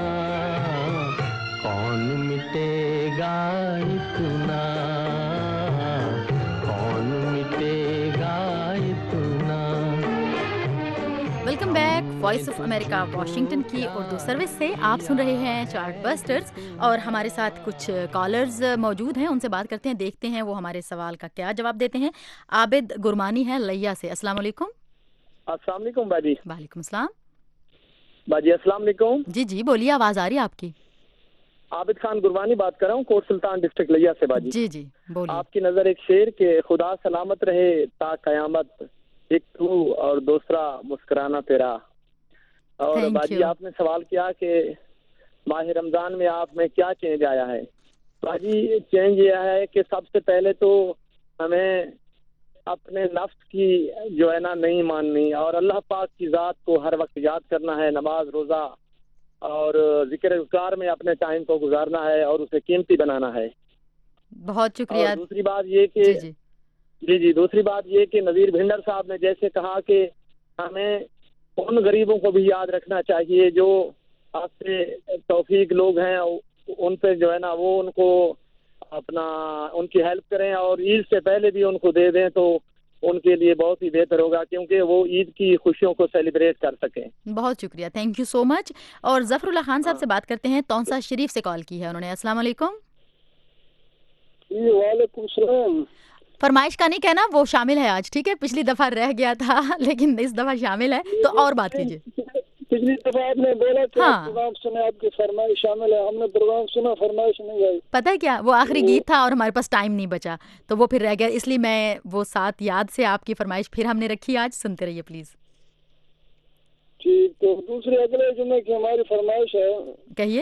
کون مٹے گا اتنا، کون مٹے گا اتنا. Welcome back. Voice of America Washington کی اردو سروس سے آپ سن رہے ہیں چارٹ بسٹرز، اور ہمارے ساتھ کچھ کالرز موجود ہیں، ان سے بات کرتے ہیں، دیکھتے ہیں وہ ہمارے سوال کا کیا جواب دیتے ہیں. عابد گرمانی ہے لیا سے. السلام علیکم. السلام علیکم باجی. وعلیکم السلام باجی. السلام علیکم. جی جی بولیے، آواز آ رہی ہے آپ کی. عابد خان گرمانی بات کر رہا ہوں، کوٹ سلطان ڈسٹرکٹ لیا سے. باجی جی جی بولیے. آپ کی نظر ایک شعر کہ خدا سلامت رہے تا قیامت، ایک تو اور دوسرا مسکرانا تیرا. اور باجی آپ نے سوال کیا کہ ماہ رمضان میں آپ میں کیا چینج آیا ہے. باجی چینج یہ ہے کہ سب سے پہلے تو ہمیں اپنے نفس کی جو ہے نا نہیں ماننی، اور اللہ پاک کی ذات کو ہر وقت یاد کرنا ہے. نماز روزہ اور ذکر اذکار میں اپنے ٹائم کو گزارنا ہے اور اسے قیمتی بنانا ہے. بہت شکریہ. اور دوسری بات یہ کہ جی جی جی جی دوسری بات یہ کہ نذیر بھنڈر صاحب نے جیسے کہا کہ ہمیں ان غریبوں کو بھی یاد رکھنا چاہیے جو آپ سے توفیق لوگ ہیں, ان پہ جو ہے نا وہ ان کو اپنا ان کی ہیلپ کریں اور عید سے پہلے بھی ان کو دے دیں تو ان کے لیے بہت ہی بہتر ہوگا, کیونکہ وہ عید کی خوشیوں کو سیلیبریٹ کر سکیں. بہت شکریہ, تھینک یو سو مچ. اور ظفر اللہ خان صاحب سے بات کرتے ہیں, تونسا شریف سے کال کی ہے انہوں نے. السلام علیکم. وعلیکم السلام. فرمائش کا نہیں کہنا, وہ شامل ہے آج, ٹھیک ہے, پچھلی دفعہ رہ گیا تھا لیکن اس دفعہ شامل ہے, تو اور بات کیجیے. پچھلی دفعہ آپ نے بولا کہ ہاں. پروگرام سنا, آپ کی فرمائش شامل ہے, ہم نے پروگرام سنا, فرمائش نہیں آئی. پتہ ہے کیا, وہ آخری گیت تھا اور ہمارے پاس ٹائم نہیں بچا تو وہ پھر رہ گیا, اس لیے میں وہ ساتھ یاد سے آپ کی فرمائش پھر ہم نے رکھی آج. سنتے رہیے پلیز. ٹھیک, تو دوسرے اگلے جمعے کی ہماری فرمائش ہے. کہیے.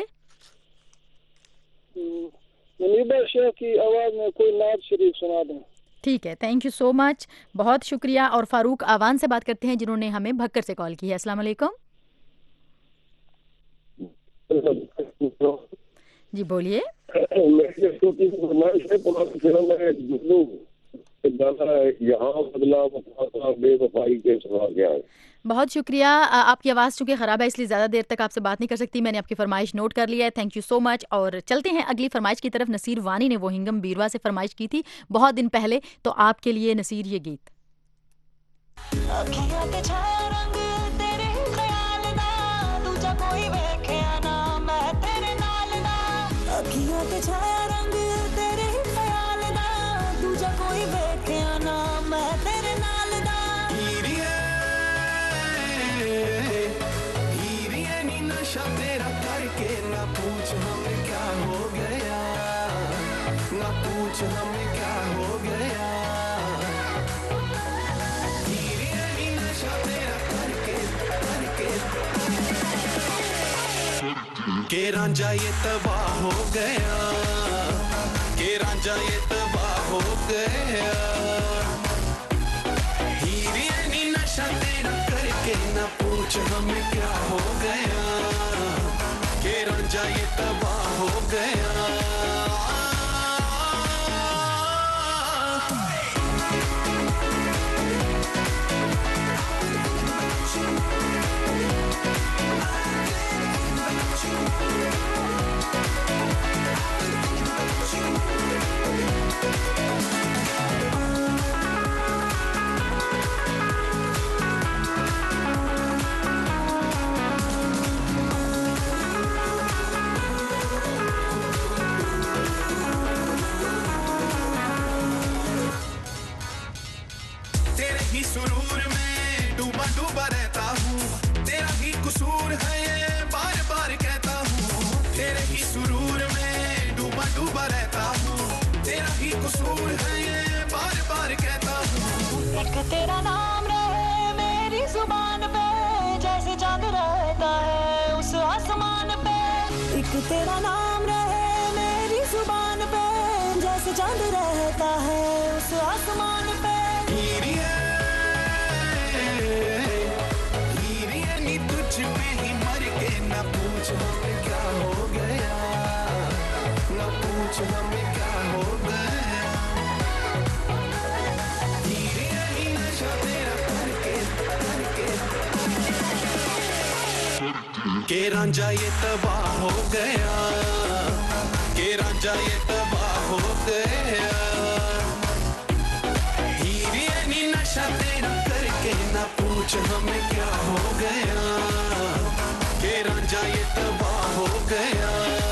منیبہ شیخ کی آواز میں کوئی نعت شریف سنا دیں. ٹھیک ہے, تھینک یو سو مچ, بہت شکریہ. اور فاروق آوان سے بات کرتے ہیں جنہوں نے ہمیں بھکر سے کال کی ہے. السلام علیکم. جی بولیے. بہت شکریہ. آپ کی آواز چونکہ خراب ہے اس لیے زیادہ دیر تک آپ سے بات نہیں کر سکتی. میں نے آپ کی فرمائش نوٹ کر لیا ہے, تھینک یو سو مچ. اور چلتے ہیں اگلی فرمائش کی طرف. نصیر وانی نے وہ ہنگم بیروا سے فرمائش کی تھی بہت دن پہلے, تو آپ کے لیے نصیر یہ گیت. تیرا کر کے نہ پوچھ ہمیں کیا ہو گیا, نہ پوچھ ہمیں کیا ہو گیا, نشہ تیرا کر کے کر کے کہ رانجھا یہ تباہ ہو گیا, کہ رانجھا یہ تباہ ہو گیا, ہیرے نی نشہ تیرا کر کے نہ پوچھ ہمیں کیا ہو گیا, کہ رانجھا یہ تباہ ہو گیا. سرور میں ڈوبا ڈوبا رہتا ہوں, تیرا ہی قصور ہے یہ بار بار کہتا ہوں, تیرے ہی سرور میں ڈوبا ڈوبا رہتا ہوں, تیرا ہی قصور ہے یہ بار بار کہتا ہوں. ایک تیرا نام رہے میری زبان پہ جیسے چاند رہتا ہے اس آسمان پہ, ایک تیرا نام رہے میری زبان پہ جیسے چاند رہتا ہے اس آسمان پہ. تجھ میں ہی مر کے نہ پوچھ ہمیں کیا ہو گیا, نہ پوچھ ہمیں کیا ہو گیا, ہیرے ہی نشہ تیرا کر کے کر کے کہ رانجھا یہ تباہ ہو گیا, کہ رانجھا یہ تباہ ہو گیا, ہیرے نی نشہ تیرا کر کے نہ پوچھ ہمیں کیا ہو گیا, کہ رانجھا یہ تباہ ہو گیا.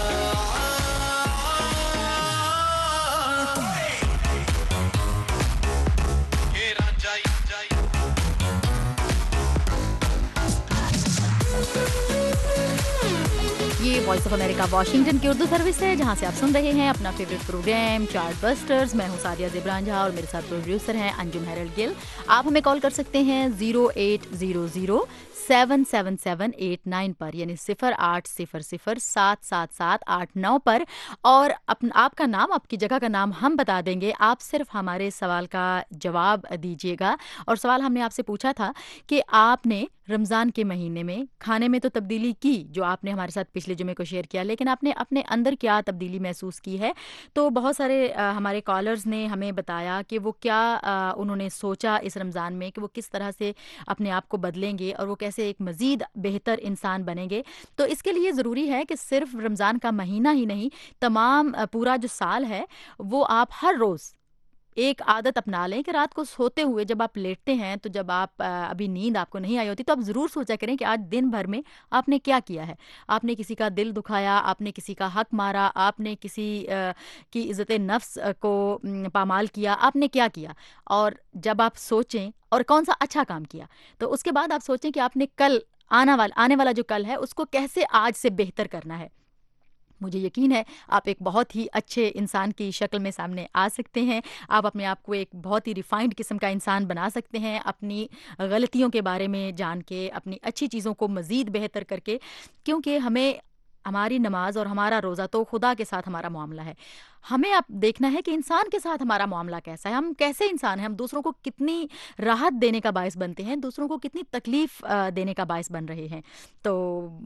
یہ وائس آف امریکہ واشنگٹن کی اردو سروس ہے جہاں سے آپ سن رہے ہیں اپنا فیوریٹ پروگرام چارٹ بسٹرز. میں ہوں سعدیہ زیب رانجھا اور میرے ساتھ پروڈیوسر ہیں انجم ہیرلڈ گل. آپ ہمیں کال کر سکتے ہیں zero eight zero zero seven seven seven eight nine پر, یعنی صفر آٹھ صفر صفر سات سات سات آٹھ نو پر, اور اپنا آپ کا نام, آپ کی جگہ کا نام ہم بتا دیں گے. آپ صرف ہمارے سوال کا جواب دیجیے گا. اور سوال ہم نے آپ سے پوچھا تھا کہ آپ نے रमज़ान के महीने में खाने में तो तब्दीली की, जो आपने हमारे साथ पिछले जुमे को शेयर किया, लेकिन आपने अपने अंदर क्या तब्दीली महसूस की है? तो बहुत सारे आ, हमारे कॉलर्स ने हमें बताया कि वो क्या आ, उन्होंने सोचा इस रमज़ान में कि वो किस तरह से अपने आप को बदलेंगे और वो कैसे एक मज़ीद बेहतर इंसान बनेंगे। तो इसके लिए ज़रूरी है कि सिर्फ रमज़ान का महीना ही नहीं, तमाम पूरा जो साल है वो आप हर रोज़ एक आदत अपना लें कि रात को सोते हुए जब आप लेटते हैं, तो जब आप अभी नींद आपको नहीं आई होती, तो आप ज़रूर सोचा करें कि आज दिन भर में आपने क्या किया है। आपने किसी का दिल दुखाया, आपने किसी का हक मारा, आपने किसी की इज़्ज़त नफ्स को पामाल किया, आपने क्या किया। और जब आप सोचें और कौन सा अच्छा काम किया, तो उसके बाद आप सोचें कि आपने कल आना वाला आने वाला जो कल है उसको कैसे आज से बेहतर करना है। मुझे यकीन है आप एक बहुत ही अच्छे इंसान की शक्ल में सामने आ सकते हैं। आप अपने आप को एक बहुत ही रिफाइंड किस्म का इंसान बना सकते हैं, अपनी गलतियों के बारे में जान के, अपनी अच्छी चीज़ों को मज़ीद बेहतर करके, क्योंकि हमें हमारी नमाज और हमारा रोज़ा तो खुदा के साथ हमारा मामला है। हमें अब देखना है कि इंसान के साथ हमारा मामला कैसा है, हम कैसे इंसान हैं, हम दूसरों को कितनी राहत देने का बायस बनते हैं, दूसरों को कितनी तकलीफ़ देने का बायस बन रहे हैं। तो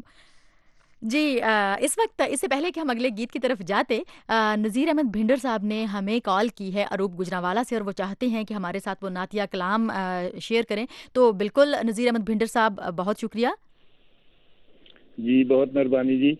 जी इस वक्त, इससे पहले कि हम अगले गीत की तरफ जाते, नज़ीर अहमद भिंडर साहब ने हमें कॉल की है अरूप गुजरावाला से, और वो चाहते हैं कि हमारे साथ वो नातिया कलाम शेयर करें। तो बिल्कुल नज़ीर अहमद भिंडर साहब, बहुत शुक्रिया जी, बहुत मेहरबानी जी।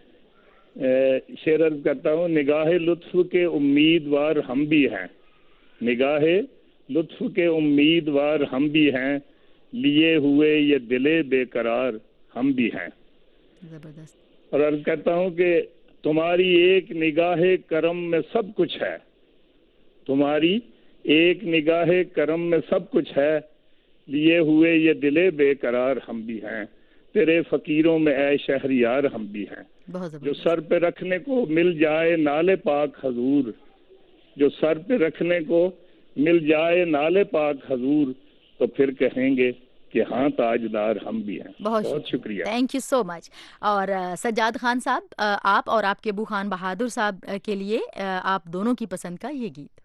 शेर अर्ज करता हूँ, निगाहे लुत्फ के उम्मीदवार हम भी हैं, निगाहे लुत्फ के उम्मीदवार हम भी हैं, लिए हुए ये दिले बेकरार हम भी हैं। जबरदस्त। और अर्ज करता हूँ कि तुम्हारी एक निगाहे करम में सब कुछ है, तुम्हारी एक निगाहे करम में सब कुछ है, लिए हुए ये दिले बेकरार हम भी हैं, तेरे फकीरों में ऐ शहरियार हम भी हैं। जो सर पे रखने को मिल जाए नाले पाक हजूर, जो सर पे रखने को मिल जाए नाले पाक हजूर, तो फिर कहेंगे कि हाँ ताजदार हम भी हैं। बहुत, बहुत शुक्रिया, थैंक यू सो मच। और uh, सज्जाद खान साहब, uh, आप और आपके अबू खान बहादुर साहब uh, के लिए uh, आप दोनों की पसंद का ये गीत।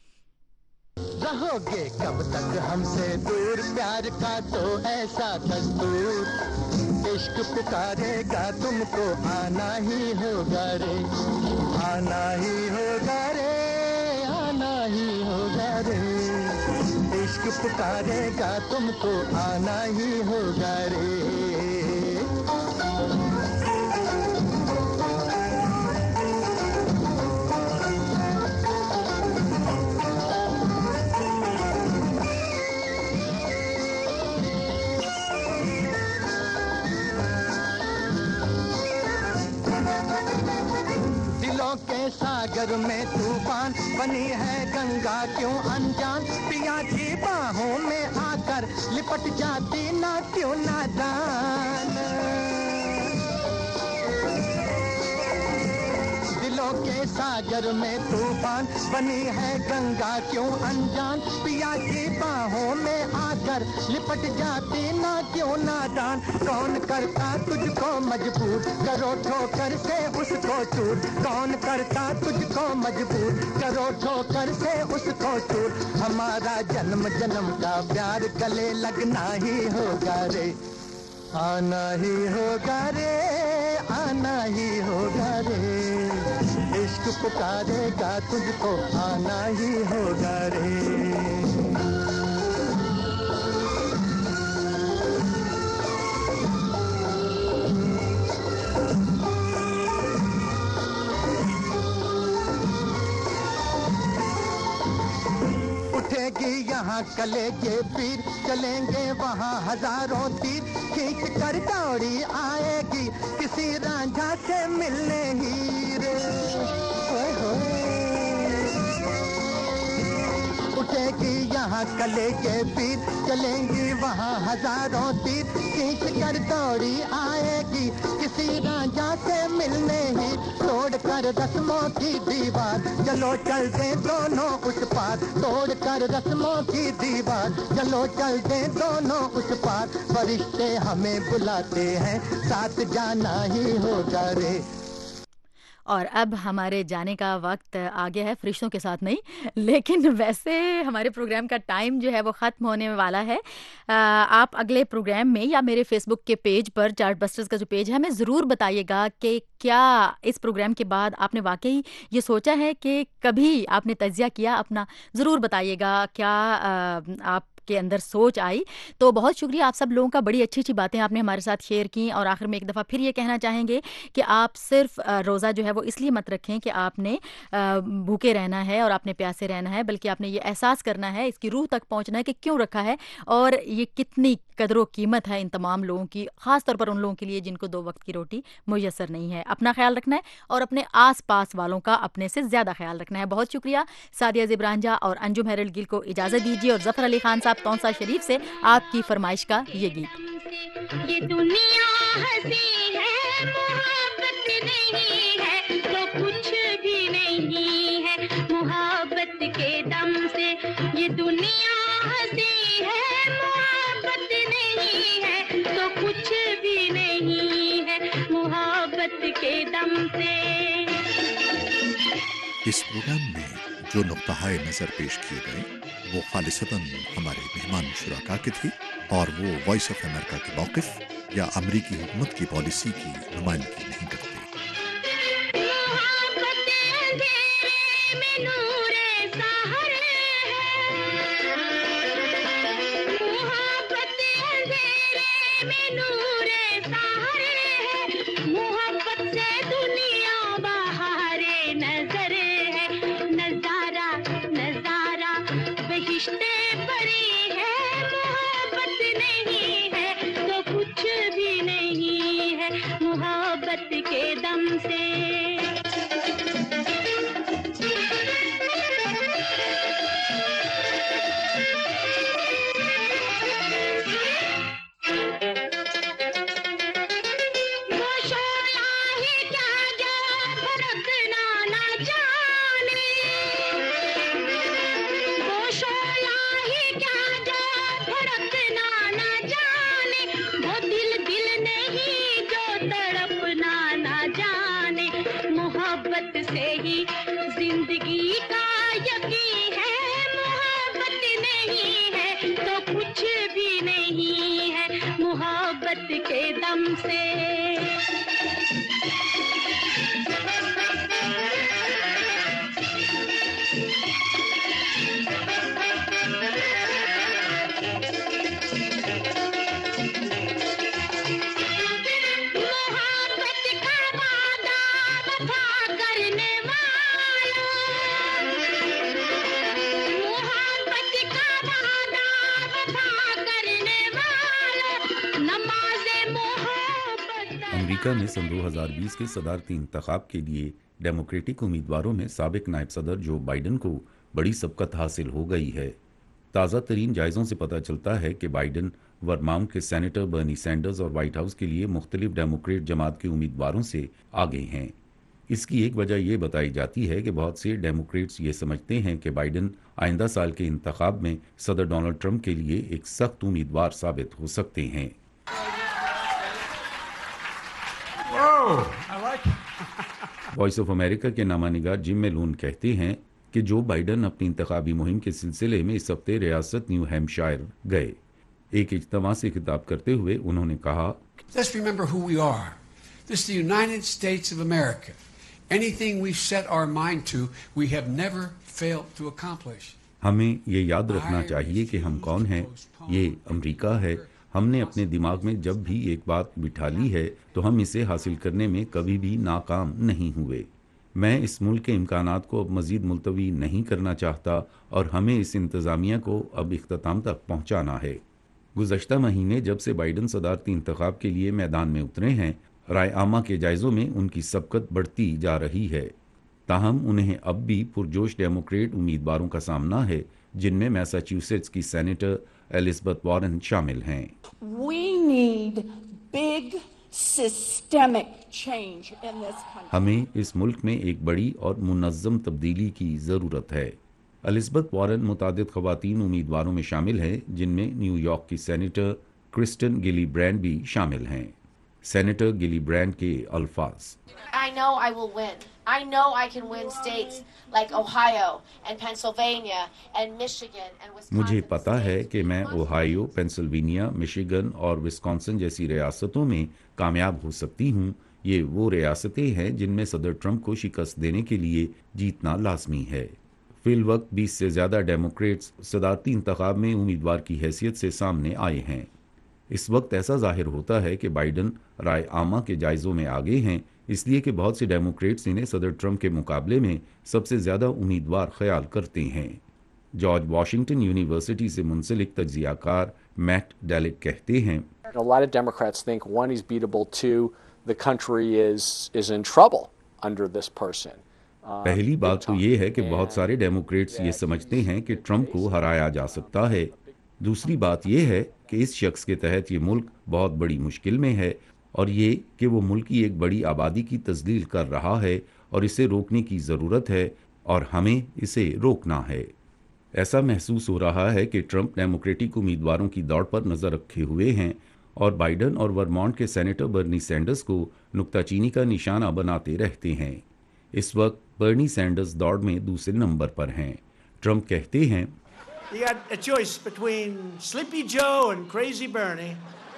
रहोगे कब तक हमसे दूर, प्यार का तो ऐसा दस्तूर, इश्क पुकारेगा तुमको आना ही होगा रे, आना ही होगा रे, आना ही होगा रे, इश्क पुकारेगा तुमको आना ही होगा रे। के सागर में तूफान बनी है गंगा क्यों अनजान, पिया की बाहों में आकर लिपट जाती ना क्यों नादान, दिलों के सागर में तूफान बनी है गंगा क्यों अनजान, पिया की बाहों में आकर लिपट जाती ना क्यों नादान, कौन करता तुझको मजबूर, करो ठोकर से उसको चूर, कौन करता तुझको मजबूर, करो ठोकर से उसको चूर, हमारा जन्म जन्म का प्यार गले लगना ही होगा रे, आना ही होगा रे, आना ही होगा रे, इश्क पुकारेगा तुझको आना ही होगा रे। उठेगी यहाँ कलेजे पीर, चलेंगे वहाँ हजारों तीर, खींच कर दौड़ी आएगी किसी रांझा से मिलने ही रे, ओए होए। उठेगी यहाँ कलेजे पीर, चलेंगी वहाँ हजारों तीर, खींच कर दौड़ी आएगी किसी रांझा से मिलने ही, तोड़ कर रस्मों की दीवार चलो चल दे दोनों उस पार, तोड़ कर रस्मों की दीवार चलो चल दे दोनों उस पार, फरिश्ते हमें बुलाते हैं साथ जाना ही होगा रे। اور اب ہمارے جانے کا وقت آ گیا ہے، فرشتوں کے ساتھ نہیں لیکن ویسے ہمارے پروگرام کا ٹائم جو ہے وہ ختم ہونے والا ہے. آپ اگلے پروگرام میں یا میرے فیس بک کے پیج پر، چارٹ بسٹرز کا جو پیج ہے، ہمیں ضرور بتائیے گا کہ کیا اس پروگرام کے بعد آپ نے واقعی یہ سوچا ہے کہ کبھی آپ نے تجزیہ کیا اپنا. ضرور بتائیے گا کیا آپ کے اندر سوچ آئی. تو بہت شکریہ آپ سب لوگوں کا، بڑی اچھی اچھی باتیں آپ نے ہمارے ساتھ شیئر کی. اور آخر میں ایک دفعہ پھر یہ کہنا چاہیں گے کہ آپ صرف روزہ جو ہے وہ اس لیے مت رکھیں کہ آپ نے بھوکے رہنا ہے اور آپ نے پیاسے رہنا ہے، بلکہ آپ نے یہ احساس کرنا ہے، اس کی روح تک پہنچنا ہے کہ کیوں رکھا ہے اور یہ کتنی قدر و قیمت ہے ان تمام لوگوں کی، خاص طور پر ان لوگوں کے لیے جن کو دو وقت کی روٹی میسر نہیں ہے. اپنا خیال رکھنا ہے اور اپنے آس پاس والوں کا اپنے سے زیادہ خیال رکھنا ہے. بہت شکریہ. سعدیہ زیب رانجھا اور انجم ہیرلڈ گل کو اجازت دیجیے اور ظفر علی خان صاحب تونسا شریف سے آپ کی فرمائش کا یہ گیت. یہ دنیا ہنسی ہے، محبت نہیں ہے تو کچھ بھی نہیں ہے. محبت کے دم سے یہ دنیا ہنسی ہے، محبت نہیں ہے تو کچھ بھی نہیں ہے. محبت کے دم سے. اس پروگرام میں جو نقطۂ نظر پیش کیے گئے وہ خالصتاً ہمارے مہمان شرکا کے تھے اور وہ وائس آف امریکہ کے موقف یا امریکی حکومت کی پالیسی کی نمائندگی نہیں کرتے. کے دم سے. امریکہ میں سن دو ہزار بیس کے صدارتی انتخاب کے لیے ڈیموکریٹک امیدواروں میں سابق نائب صدر جو بائیڈن کو بڑی سبقت حاصل ہو گئی ہے. تازہ ترین جائزوں سے پتہ چلتا ہے کہ بائیڈن ورماؤنٹ کے سینیٹر برنی سینڈرز اور وائٹ ہاؤس کے لیے مختلف ڈیموکریٹ جماعت کے امیدواروں سے آگے ہیں. اس کی ایک وجہ یہ بتائی جاتی ہے کہ بہت سے ڈیموکریٹس یہ سمجھتے ہیں کہ بائیڈن آئندہ سال کے انتخاب میں صدر ڈونلڈ ٹرمپ کے لیے ایک سخت امیدوار ثابت ہو سکتے ہیں. وائس آف امریکہ کے نامہ نگار جم میلون کہتے ہیں کہ جو بائیڈن اپنی انتخابی مہم کے سلسلے میں اس ہفتے ریاست نیو ہیمپشائر گئے. ایک اجتماع سے خطاب کرتے ہوئے انہوں نے کہا، Let's remember who we are. This is the United States of America. Anything we set our mind to, we have never failed to accomplish. ہمیں یہ یاد رکھنا چاہیے کہ ہم کون ہیں. یہ امریکہ ہے. ہم نے اپنے دماغ میں جب بھی ایک بات بٹھا لی ہے تو ہم اسے حاصل کرنے میں کبھی بھی ناکام نہیں ہوئے. میں اس ملک کے امکانات کو اب مزید ملتوی نہیں کرنا چاہتا اور ہمیں اس انتظامیہ کو اب اختتام تک پہنچانا ہے. گزشتہ مہینے جب سے بائیڈن صدارتی انتخاب کے لیے میدان میں اترے ہیں، رائے عامہ کے جائزوں میں ان کی سبقت بڑھتی جا رہی ہے. تاہم انہیں اب بھی پرجوش ڈیموکریٹ امیدواروں کا سامنا ہے، جن میں میساچیوسیٹس کی سینیٹر ایلزبتھ وارن شامل ہیں. We need big systemic change in this country. ہمیں اس ملک میں ایک بڑی اور منظم تبدیلی کی ضرورت ہے. ایلزبتھ وارن متعدد خواتین امیدواروں میں شامل ہیں، جن میں نیو یارک کی سینیٹر کرسٹن گلی برینڈ بھی شامل ہیں. سینیٹر گلی برینڈ کے الفاظ۔ I know I will win. I know I can win states like Ohio and Pennsylvania and Michigan and Wisconsin. مجھے پتا ہے کہ میں اوہایو، پینسلوینیا، مشیگن اور وسکانسن جیسی ریاستوں میں کامیاب ہو سکتی ہوں۔ یہ وہ ریاستیں ہیں جن میں صدر ٹرمپ کو شکست دینے کے لیے جیتنا لازمی ہے۔ فی الوقت بیس سے زیادہ ڈیموکریٹس صدارتی انتخاب میں امیدوار کی حیثیت سے سامنے آئے ہیں۔ اس وقت ایسا ظاہر ہوتا ہے کہ بائیڈن رائے عامہ کے جائزوں میں آگے ہیں، اس لیے کہ بہت سے ڈیموکریٹس انہیں صدر ٹرمپ کے مقابلے میں سب سے زیادہ امیدوار خیال کرتے ہیں۔ جارج واشنگٹن یونیورسٹی سے منسلک تجزیہ کار میٹ ڈیلک کہتے ہیں، A lot of Democrats think one, he's beatable, two, the country is is in trouble under this person. پہلی بات تو یہ ہے کہ بہت سارے ڈیموکریٹس یہ سمجھتے ہیں کہ ٹرمپ کو ہرایا جا سکتا ہے۔ دوسری بات یہ ہے کہ اس شخص کے تحت یہ ملک بہت بڑی مشکل میں ہے، اور یہ کہ وہ ملک کی ایک بڑی آبادی کی تذلیل کر رہا ہے اور اسے روکنے کی ضرورت ہے، اور ہمیں اسے روکنا ہے۔ ایسا محسوس ہو رہا ہے کہ ٹرمپ ڈیموکریٹک امیدواروں کی دوڑ پر نظر رکھے ہوئے ہیں اور بائیڈن اور ورمونٹ کے سینیٹر برنی سینڈرز کو نکتہ چینی کا نشانہ بناتے رہتے ہیں۔ اس وقت برنی سینڈرز دوڑ میں دوسرے نمبر پر ہیں۔ ٹرمپ کہتے ہیں، You got a choice between Sleepy Joe and Crazy Bernie.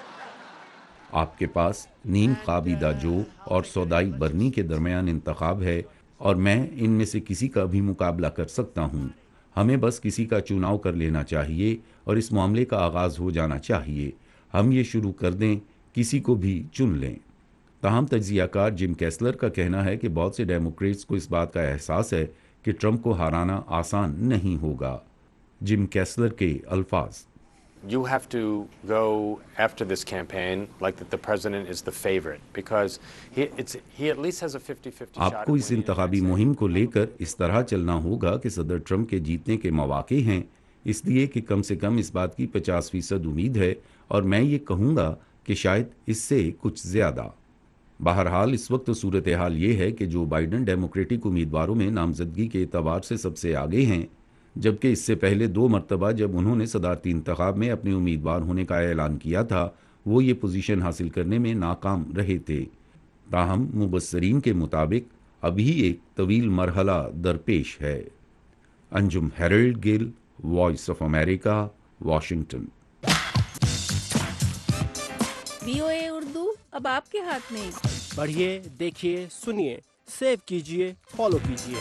آپ کے پاس نیم خوابیدہ جو اور سودائی برنی کے درمیان انتخاب ہے، اور میں ان میں سے کسی کا بھی مقابلہ کر سکتا ہوں۔ ہمیں بس کسی کا چناؤ کر لینا چاہیے اور اس معاملے کا آغاز ہو جانا چاہیے۔ ہم یہ شروع کر دیں، کسی کو بھی چن لیں۔ تاہم تجزیہ کار جم کیسلر کا کہنا ہے کہ بہت سے ڈیموکریٹس کو اس بات کا احساس ہے کہ ٹرمپ کو ہرانا آسان نہیں ہوگا۔ جم کیسلر کے الفاظ، You have to go after this campaign like that the president is the favorite because he it's he at least has a fifty fifty shot. آپ کو اس انتخابی مہم کو لے کر اس طرح چلنا ہوگا کہ صدر ٹرمپ کے جیتنے کے مواقع ہیں، اس لیے کہ کم سے کم اس بات کی پچاس فیصد امید ہے، اور میں یہ کہوں گا کہ شاید اس سے کچھ زیادہ۔ بہرحال اس وقت صورتحال یہ ہے کہ جو بائیڈن ڈیموکریٹک امیدواروں میں نامزدگی کے اعتبار سے سب سے آگے ہیں، جبکہ اس سے پہلے دو مرتبہ جب انہوں نے صدارتی انتخاب میں اپنے امیدوار ہونے کا اعلان کیا تھا، وہ یہ پوزیشن حاصل کرنے میں ناکام رہے تھے۔ تاہم مبصرین کے مطابق ابھی ایک طویل مرحلہ درپیش ہے۔ Anjum Harold Gill, voice of America, Washington. V O A Urdu اب آپ کے ہاتھ میں۔ پڑھیے، دیکھیے، سنیے، سیو کیجیے، فالو کیجیے۔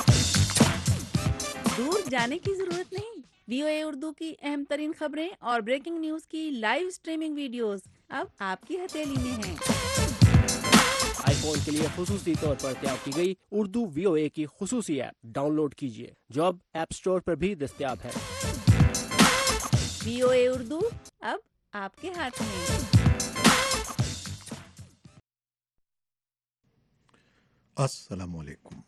دور جانے کی ضرورت نہیں، وی او اے اردو کی اہم ترین خبریں اور بریکنگ نیوز کی لائیو اسٹریمنگ ویڈیوز اب آپ کی ہتھیلی میں ہیں۔ آئی فون کے لیے خصوصی طور پر تیار کی گئی اردو وی او اے کی خصوصی ایپ ڈاؤن لوڈ کیجیے، جو اب ایپ اسٹور پر بھی دستیاب ہے۔ وی او اے اردو اب آپ کے ہاتھ میں۔ السلام علیکم۔